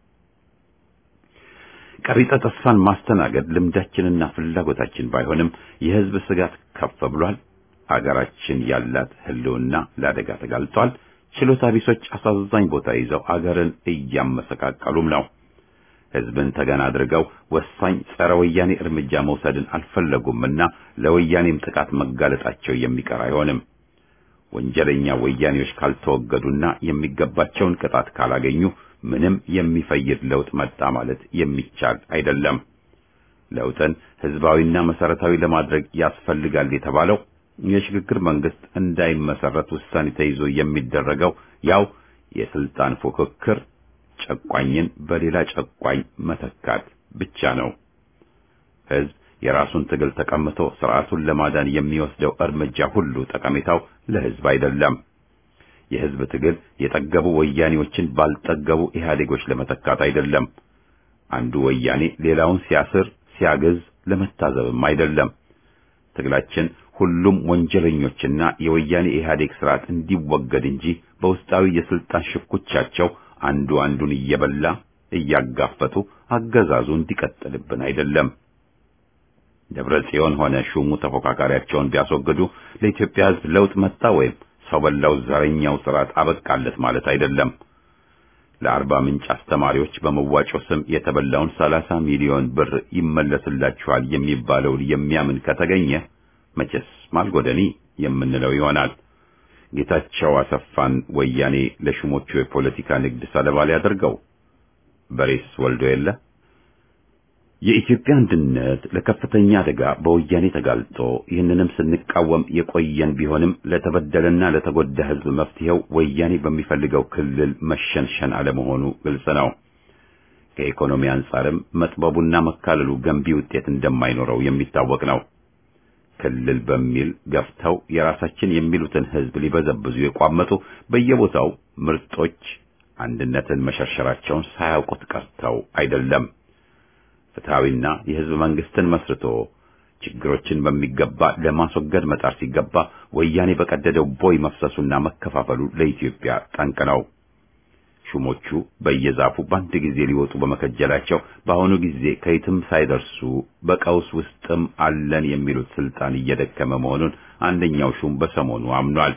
ቀሪጠ ተስፋን ማስተናገድ ልምዳችንና ፍላጎታችን ባይሆንም የህዝብ ስጋት ከፍ ብሏል። ሀገራችን ያላት ህልውና ለአደጋ ተጋልጧል። ችሎታ ቢሶች አሳዛኝ ቦታ ይዘው አገርን እያመሰቃቀሉም ነው። ህዝብን ተገና አድርገው ወሳኝ ጸረ ወያኔ እርምጃ መውሰድን አልፈለጉምና ለወያኔም ጥቃት መጋለጣቸው የሚቀር አይሆንም። ወንጀለኛ ወያኔዎች ካልተወገዱና የሚገባቸውን ቅጣት ካላገኙ ምንም የሚፈይድ ለውጥ መጣ ማለት የሚቻል አይደለም። ለውጥን ህዝባዊና መሰረታዊ ለማድረግ ያስፈልጋል የተባለው የሽግግር መንግስት እንዳይመሰረት ውሳኔ ተይዞ የሚደረገው ያው የስልጣን ፉክክር ጨቋኝን በሌላ ጨቋኝ መተካት ብቻ ነው። ህዝብ የራሱን ትግል ተቀምጦ ስርዓቱን ለማዳን የሚወስደው እርምጃ ሁሉ ጠቀሜታው ለህዝብ አይደለም። የህዝብ ትግል የጠገቡ ወያኔዎችን ባልጠገቡ ኢህአዴጎች ለመተካት አይደለም። አንዱ ወያኔ ሌላውን ሲያስር ሲያግዝ ለመታዘብም አይደለም። ትግላችን ሁሉም ወንጀለኞችና የወያኔ ኢህአዴግ ስርዓት እንዲወገድ እንጂ በውስጣዊ የስልጣን ሽኩቻቸው አንዱ አንዱን እየበላ እያጋፈጡ አገዛዙ እንዲቀጥልብን አይደለም። ደብረ ጽዮን ሆነ ሹሙ ተፎካካሪያቸውን ቢያስወግዱ ለኢትዮጵያ ህዝብ ለውጥ መጣ ወይም ሰው በላው ዘረኛው ስርዓት አበቃለት ማለት አይደለም። ለአርባ ምንጭ አስተማሪዎች በመዋጮ ስም የተበላውን ሰላሳ ሚሊዮን ብር ይመለስላችኋል የሚባለውን የሚያምን ከተገኘ መቼስ ማልጎደኒ የምንለው ይሆናል። ጌታቸው አሰፋን ወያኔ ለሹሞቹ የፖለቲካ ንግድ ሰለባ ሊያደርገው በሬስ ወልዶ የለ። የኢትዮጵያ አንድነት ለከፍተኛ አደጋ በወያኔ ተጋልጦ ይህንንም ስንቃወም የቆየን ቢሆንም ለተበደለና ለተጎዳ ህዝብ መፍትሄው ወያኔ በሚፈልገው ክልል መሸንሸን አለመሆኑ ግልጽ ነው። ከኢኮኖሚ አንጻርም መጥበቡና መካለሉ ገንቢ ውጤት እንደማይኖረው የሚታወቅ ነው። ክልል በሚል ገፍተው የራሳችን የሚሉትን ህዝብ ሊበዘብዙ የቋመጡ በየቦታው ምርጦች አንድነትን መሸርሸራቸውን ሳያውቁት ቀርተው አይደለም። ፍትሃዊና የህዝብ መንግስትን መስርቶ ችግሮችን በሚገባ ለማስወገድ መጣር ሲገባ ወያኔ በቀደደው ቦይ መፍሰሱና መከፋፈሉ ለኢትዮጵያ ጠንቅ ነው። ሹሞቹ በየዛፉ በአንድ ጊዜ ሊወጡ በመከጀላቸው በአሁኑ ጊዜ ከየትም ሳይደርሱ በቀውስ ውስጥም አለን የሚሉት ስልጣን እየደከመ መሆኑን አንደኛው ሹም በሰሞኑ አምኗል።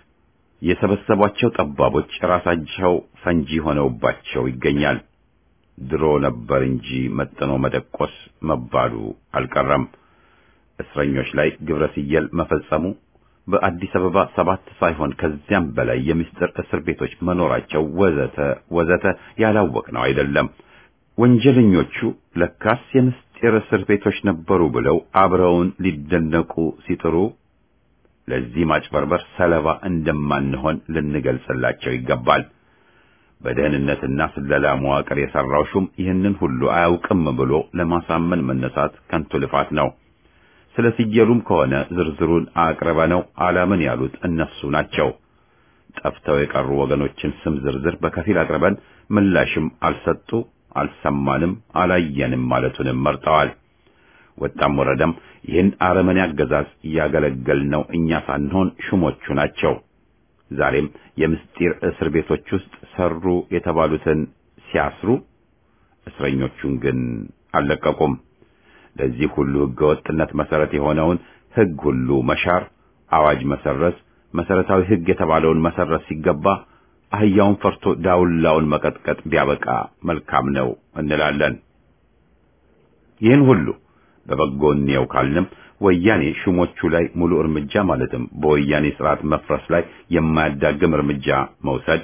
የሰበሰቧቸው ጠባቦች ራሳቸው ፈንጂ ሆነውባቸው ይገኛል። ድሮ ነበር እንጂ መጥኖ መደቆስ መባሉ አልቀረም። እስረኞች ላይ ግብረ ሲየል መፈጸሙ፣ በአዲስ አበባ ሰባት ሳይሆን ከዚያም በላይ የምስጢር እስር ቤቶች መኖራቸው ወዘተ ወዘተ ያላወቅነው አይደለም። ወንጀለኞቹ ለካስ የምስጢር እስር ቤቶች ነበሩ ብለው አብረውን ሊደነቁ ሲጥሩ ለዚህ ማጭበርበር ሰለባ እንደማንሆን ልንገልጽላቸው ይገባል። በደህንነትና ስለላ መዋቅር የሰራው ሹም ይህንን ሁሉ አያውቅም ብሎ ለማሳመን መነሳት ከንቱ ልፋት ነው። ስለ ሲየሉም ከሆነ ዝርዝሩን አቅርበነው አላምን ያሉት እነሱ ናቸው። ጠፍተው የቀሩ ወገኖችን ስም ዝርዝር በከፊል አቅርበን ምላሽም አልሰጡ፣ አልሰማንም፣ አላየንም ማለቱንም መርጠዋል። ወጣም ወረደም ይህን አረመኔ አገዛዝ ያገለገልነው እኛ ሳንሆን ሹሞቹ ናቸው። ዛሬም የምስጢር እስር ቤቶች ውስጥ ሰሩ የተባሉትን ሲያስሩ እስረኞቹን ግን አልለቀቁም። ለዚህ ሁሉ ህገወጥነት መሰረት የሆነውን ህግ ሁሉ መሻር፣ አዋጅ መሰረዝ፣ መሰረታዊ ህግ የተባለውን መሰረዝ ሲገባ አህያውን ፈርቶ ዳውላውን መቀጥቀጥ ቢያበቃ መልካም ነው እንላለን። ይህን ሁሉ በበጎኔው ካልንም ወያኔ ሹሞቹ ላይ ሙሉ እርምጃ ማለትም በወያኔ ስርዓት መፍረስ ላይ የማያዳግም እርምጃ መውሰድ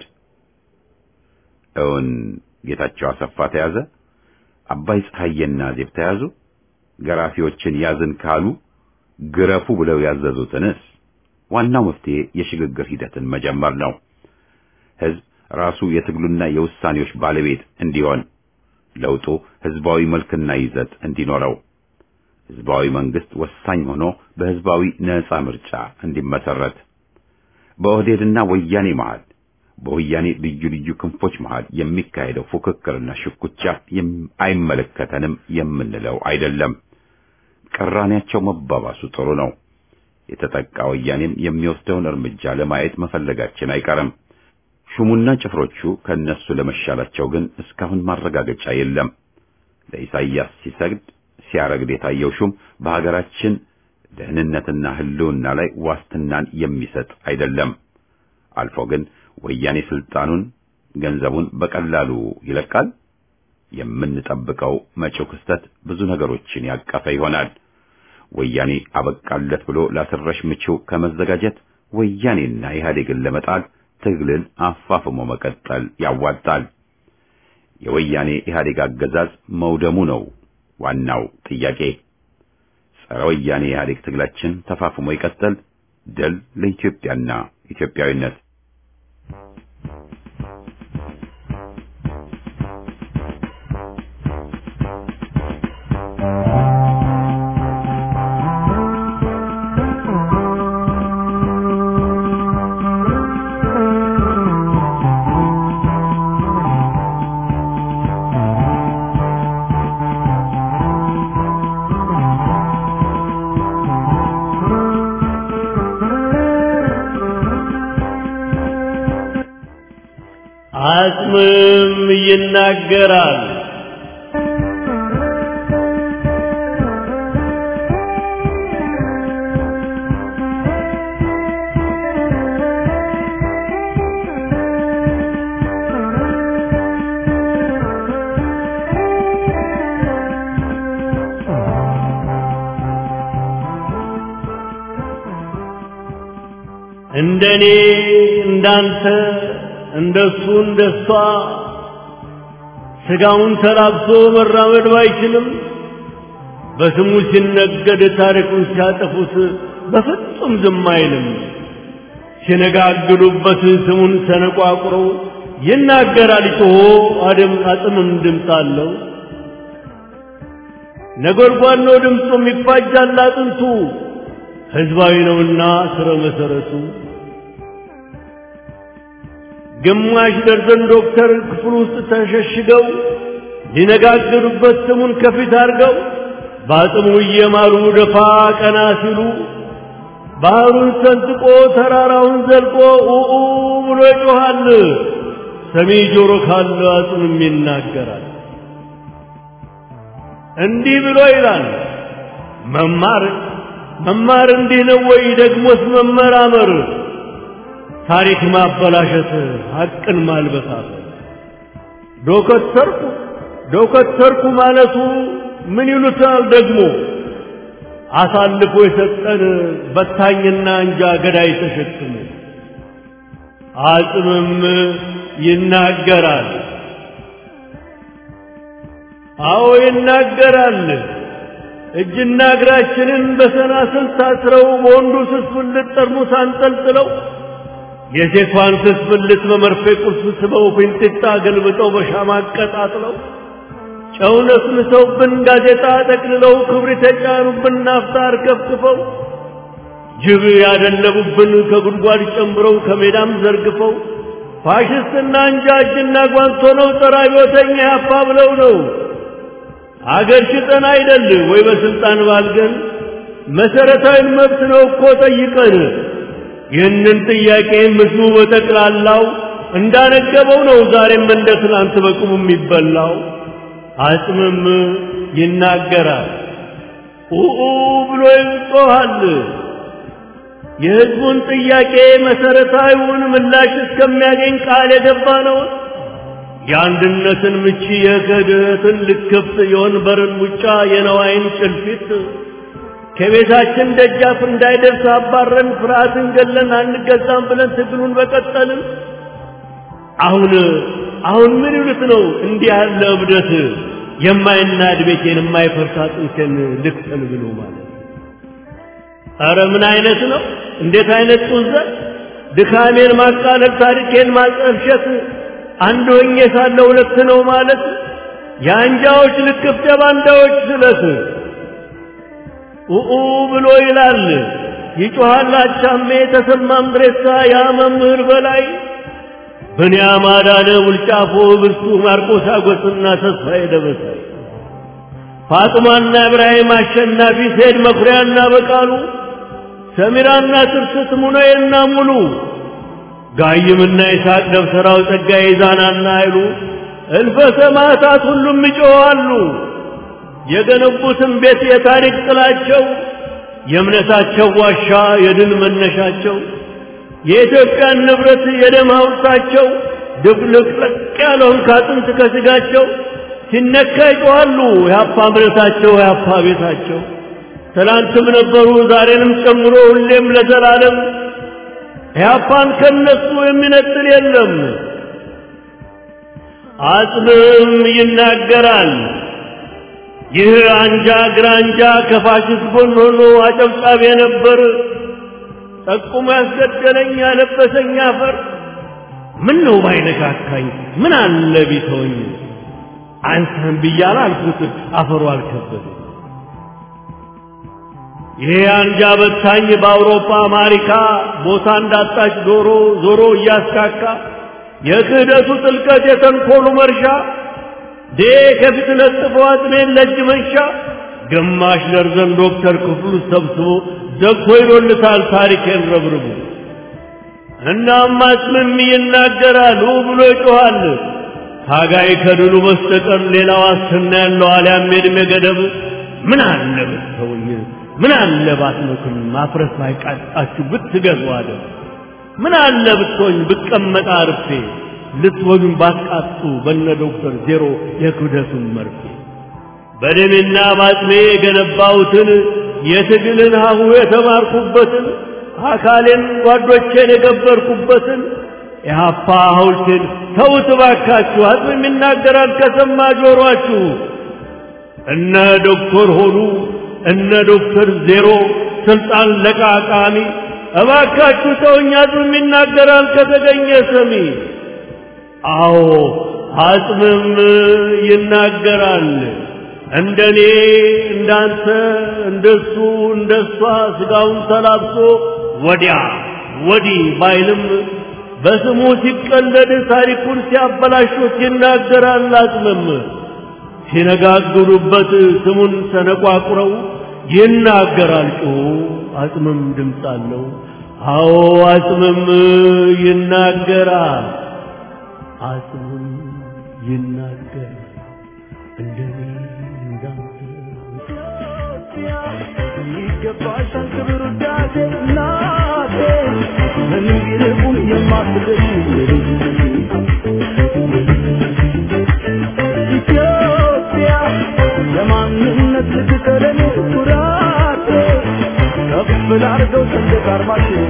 እውን ጌታቸው አሰፋ ተያዘ፣ አባይ ፀሐይና ዜብ ተያዙ፣ ገራፊዎችን ያዝን ካሉ ግረፉ ብለው ያዘዙትንስ? ዋናው መፍትሄ የሽግግር ሂደትን መጀመር ነው። ህዝብ ራሱ የትግሉና የውሳኔዎች ባለቤት እንዲሆን፣ ለውጡ ህዝባዊ መልክና ይዘት እንዲኖረው፣ ህዝባዊ መንግስት ወሳኝ ሆኖ በህዝባዊ ነጻ ምርጫ እንዲመሰረት፣ በኦህዴድና ወያኔ መሃል በወያኔ ልዩ ልዩ ክንፎች መሃል የሚካሄደው ፉክክርና ሽኩቻ አይመለከተንም የምንለው አይደለም። ቅራኔያቸው መባባሱ ጥሩ ነው። የተጠቃ ወያኔም የሚወስደውን እርምጃ ለማየት መፈለጋችን አይቀርም። ሹሙና ጭፍሮቹ ከነሱ ለመሻላቸው ግን እስካሁን ማረጋገጫ የለም። ለኢሳይያስ ሲሰግድ ሲያረግድ የታየው ሹም በሀገራችን ደህንነትና ህልውና ላይ ዋስትናን የሚሰጥ አይደለም። አልፎ ግን ወያኔ ስልጣኑን ገንዘቡን በቀላሉ ይለቃል። የምንጠብቀው መጪው ክስተት ብዙ ነገሮችን ያቀፈ ይሆናል። ወያኔ አበቃለት ብሎ ላስረሽ ምቹው ከመዘጋጀት ወያኔና ኢህአዴግን ለመጣል ትግልን አፋፍሞ መቀጠል ያዋጣል። የወያኔ ኢህአዴግ አገዛዝ መውደሙ ነው ዋናው ጥያቄ። ጸረ ወያኔ ኢህአዴግ ትግላችን ተፋፍሞ ይቀጥል። ድል ለኢትዮጵያና ኢትዮጵያዊነት። አጽምም ይናገራል። እንደኔ እንዳንተ እንደሱ እንደሷ ስጋውን ተላብሶ መራመድ ባይችልም በስሙ ሲነገድ ታሪኩን ሲያጠፉት በፍጹም ዝም አይልም። ሲነጋግሉበት ስሙን ሰነቋቁሮ ይናገራል ጮሆ አደም አጽምም ድምፅ አለው። ነጎድጓድ ነው ድምፁም ይፋጃል አጥንቱ ሕዝባዊ ነውና ስረ መሰረቱ። ግማሽ ደርዘን ዶክተር ክፍል ውስጥ ተሸሽገው ሊነጋገሩበት ስሙን ከፊት አድርገው በአጽሙ እየማሉ ደፋ ቀና ሲሉ ባህሩን ሰንጥቆ ተራራውን ዘልቆ ኡኡ ብሎ ይጮኻል። ሰሚ ጆሮ ካለ አጽምም ይናገራል። እንዲህ ብሎ ይላል፣ መማር መማር እንዲህ ነው ወይ? ደግሞስ መመራመር ታሪክ ማበላሸት ሐቅን ማልበሳት። ዶከተርኩ ዶከተርኩ ማለቱ ምን ይሉታል ደግሞ? አሳልፎ የሰጠን በታኝና እንጃ ገዳይ ተሸክሞ አጽምም ይናገራል። አዎ ይናገራል። እጅና እግራችንን በሰናስል ታስረው በወንዱ ስስብልት ጠርሙስ አንጠልጥለው የሴቷን ስስብልት በመርፌ ቁልፍ ስበው ፊንጢጣ ገልብጠው በሻማ አቀጣጥለው ጨው ነስንሰውብን ጋዜጣ ጠቅልለው ክብሪት የጫኑብን ናፍጣ አርከፍክፈው ጅብ ያደለቡብን ከጉድጓድ ጨምረው ከሜዳም ዘርግፈው ፋሽስትና እንጃ እጅና ጓንቶ ነው ጸረ አብዮተኛ ያፋ ብለው ነው። አገር ሽጠን አይደል ወይ በስልጣን ባልገን መሰረታዊ መብት ነው እኮ ጠይቀን። ይህንን ጥያቄ ምስሉ በጠቅላላው እንዳነገበው ነው ዛሬም እንደ ትናንት በቁሙ የሚበላው። አጽምም ይናገራል። ኡኡ ብሎ ይጮኻል። የሕዝቡን ጥያቄ መሰረታዊውን ምላሽ እስከሚያገኝ ቃል የገባ ነው። የአንድነትን ምቺ የክህደትን ልክፍት የወንበርን ሙጫ የነዋይን ጭልፊት ከቤታችን ደጃፍ እንዳይደርስ አባረን ፍርሃትን ገለን አንገዛም ብለን ትግሉን በቀጠልን። አሁን አሁን ምን ይሉት ነው እንዲህ ያለ እብደት? የማይናድ ቤቴን የማይፈርስ አጥንቴን ልክተል ብሎ ማለት ኧረ ምን አይነት ነው? እንዴት አይነት ጡዘት! ድካሜን ማቃለል ታሪኬን ማጠልሸት አንድ ሆኜ ሳለ ሁለት ነው ማለት የአንጃዎች ልክፍት የባንዳዎች ስለት። ኡኡ ብሎ ይላል ይጮኻል አቻሜ ተሰማም ድሬሳ ያ መምህር በላይ ብንያም አዳነ ውልጫፎ ብርቱ ማርቆስ አጎስና ተስፋዬ ደበሳይ ፋጥማና ኢብራሂም አሸናፊ ሰይድ መኩሪያና በቃሉ ሰሚራና ትርስት ሙነዬና ሙሉ ጋይምና ይስሐቅ ደብተራው ጸጋዬ ዛናና አይሉ እልፈ ሰማዕታት ሁሉም ይጮኻሉ። የገነቡትን ቤት የታሪክ ጥላቸው የእምነታቸው ዋሻ የድል መነሻቸው የኢትዮጵያን ንብረት የደም ሐውልታቸው ድብልቅልቅ ያለውን ከአጥንት ከሥጋቸው ሲነካ ይጮኻሉ። ያፓ እምነታቸው ያፓ ቤታቸው ትላንትም ነበሩ ዛሬንም ጨምሮ ሁሌም ለዘላለም ያፓን ከነሱ የሚነጥል የለም። አጽምም ይናገራል። ይህ አንጃ ግራንጃ ከፋሽስት ጎን ሆኖ አጨብጫቢ ነበር። ጠቁሞ ያስገደለኝ ያለበሰኝ አፈር ምን ነው ባይነካካኝ ምን አለ ቢተወኝ አንተን ብያለሁ አልኩት አፈሩ አልከበደ ይሄ አንጃ በታኝ በአውሮፓ አሜሪካ ቦታ እንዳጣች ዶሮ ዞሮ እያስካካ የክህደቱ ጥልቀት የተንኮሉ መርሻ ዴ ከፊት ለጥፎ አጥሜን ለእጅ መንሻ ግማሽ ደርዘን ዶክተር ክፍሉ ሰብስቦ ዘግቶ ይዶልታል ታሪኬን ረብርቡ እናም አጽምም ይናገራል ብሎ ይጮሃል ታጋይ ከድሉ በስተቀር ሌላ ዋስትና ያለው አልያም የዕድሜ ገደብ ምን አለ ብትተውኝ ምን አለ ባትመኩኝ ማፍረስ ባይቃጣችሁ ብትገዙ አለ ምን አለ ብትሆኝ ብቀመጣ አርፌ ልትወጉኝ ባትቃጡ በነ ዶክተር ዜሮ የክህደቱን መርፌ በደምና ባጥሜ የገነባሁትን የትግልን ሀሁ የተማርኩበትን አካሌን ጓዶቼን የገበርኩበትን የሀፓ ሐውልቴን ተውት ባካችሁ አጥም ይናገራል ከሰማ ጆሮአችሁ እነ ዶክተር ሆኑ እነ ዶክተር ዜሮ ስልጣን ለቃቃሚ እባካችሁ ተውኝ አጥም ይናገራል ከተገኘ ሰሚ አዎ አጥምም ይናገራል እንደኔ እንዳንተ እንደሱ እንደሷ ስጋውን ተላብሶ ወዲያ ወዲህ ባይልም በስሙ ሲቀለድ ታሪኩን ሲያበላሹት ይናገራል አጥምም ሲነጋግሩበት ስሙን ተነቋቁረው ይናገራል ጮሁ አጥምም ድምፅ አለው አዎ አጥምም ይናገራል አጥምም ይናገራል እንደኔ ይገባሻል ክብር ውዳሴ እናቴ ምን ቢርቁም የማትገሽ ኢትዮጵያ ለማንነት ልትቀረን ኩራቴ ከፍ ላርገው ሰንደቅ ዓርማችን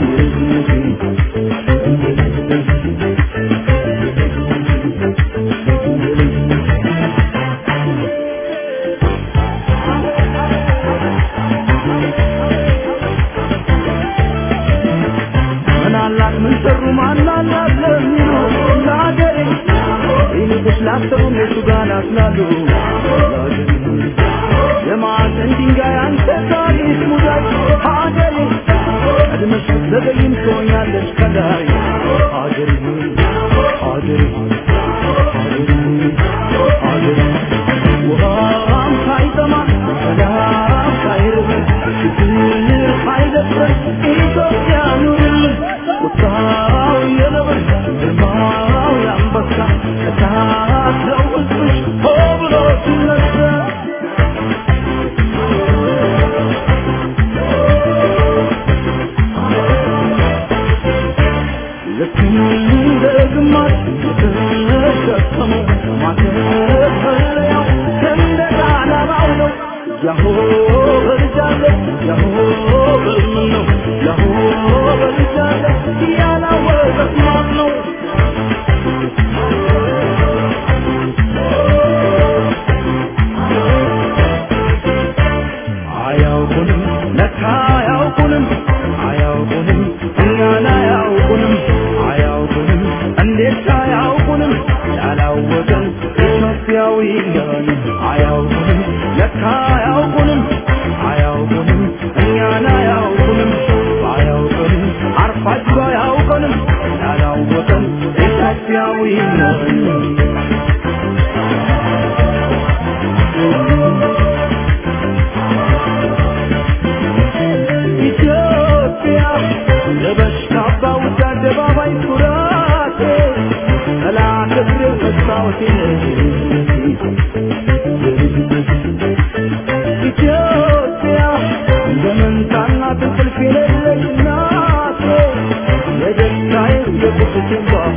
ላስተሩ መስጋና ስላሉ የማዕዘን ድንጋይ አንተ ታሪክ ሙዳይ ሀገሬ ቀድመሽ ዘገይም ትሆኛለሽ ከላይ ሀገሬ ሀገሬ ሀገሬ ውሃም ሳይጠማ ሰላም ሳይርበን ችግር ሳይደፍረን ኢትዮጵያ ኑርልን ቁጣው የነብር ግርማው የአንበሳ እሳት ነው ሕዝብሽ ሆ ብሎ ሲነሳ ልክ እንደ ግማሽ የተሸከመው ማተፈለያው ሰንደቅ ዓላማው ነው ያሆ በልጃለሁ ያሆ በልምን ነው ያሆ በልጃለሁ ያላወቀት ማን ነው አያውቁንም ለካ አያውቁንም አያውቁንም እኛን አያውቁንም አያውቁንም እንዴት አያውቁንም ያላወቀን ኢትዮጵያዊ ነን አያውቁንም ለካ አያውቁንም አያውቁንም እኛን አያውቁንም አያውቁንም አርፋችሁ አያውቁንም ያላወቀን ኢትዮጵያዊ ነን ኢትዮጵያ ለበሽታ ባውጣ አደባባይ ኩራቴ ጠላት እግር መስታወቴ ኢትዮጵያ ዘመንታና ትንቅልፍ የሌለሽ እናቴ የደስታዬ የቁስቴን ባፍ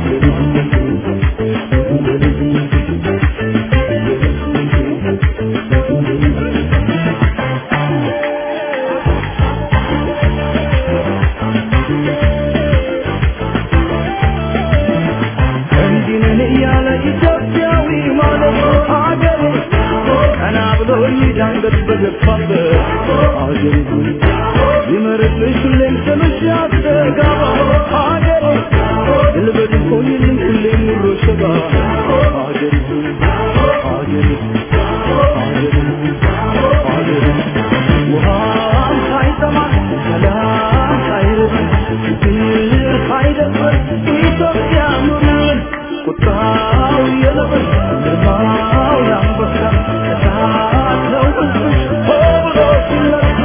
ኢትዮጵያዊ ማለት ሀገሬ ቀና ብሎ ይዳንገት በገፋበት ሀገሬ ይመርልሽ ሁሌም ዘመቻ አስተጋባ ሀገሬ ልበድ ኮኝልኝ ሁሌም ኑሮ ሸባ ሀገሪቱ ሀገሪቱ ሀገሪቱ ሀገሪቱ ውሃም ሳይጠማ ሰላም ሳይርብ ፍቅር ሳይደፍር ኢትዮጵያ ኑር ቁጣው የለበስ ግርማው ያንበሳ እሳት ነው ሕዝብሽ ሆ ብሎ ሲነሳ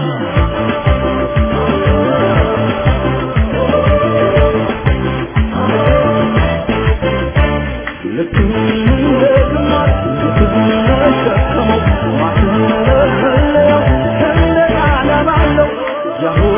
ልክ እንደ ግማሽ የተሸከመው ማተብ መለያው ሰንደቅ ዓላማ አለው ያሆ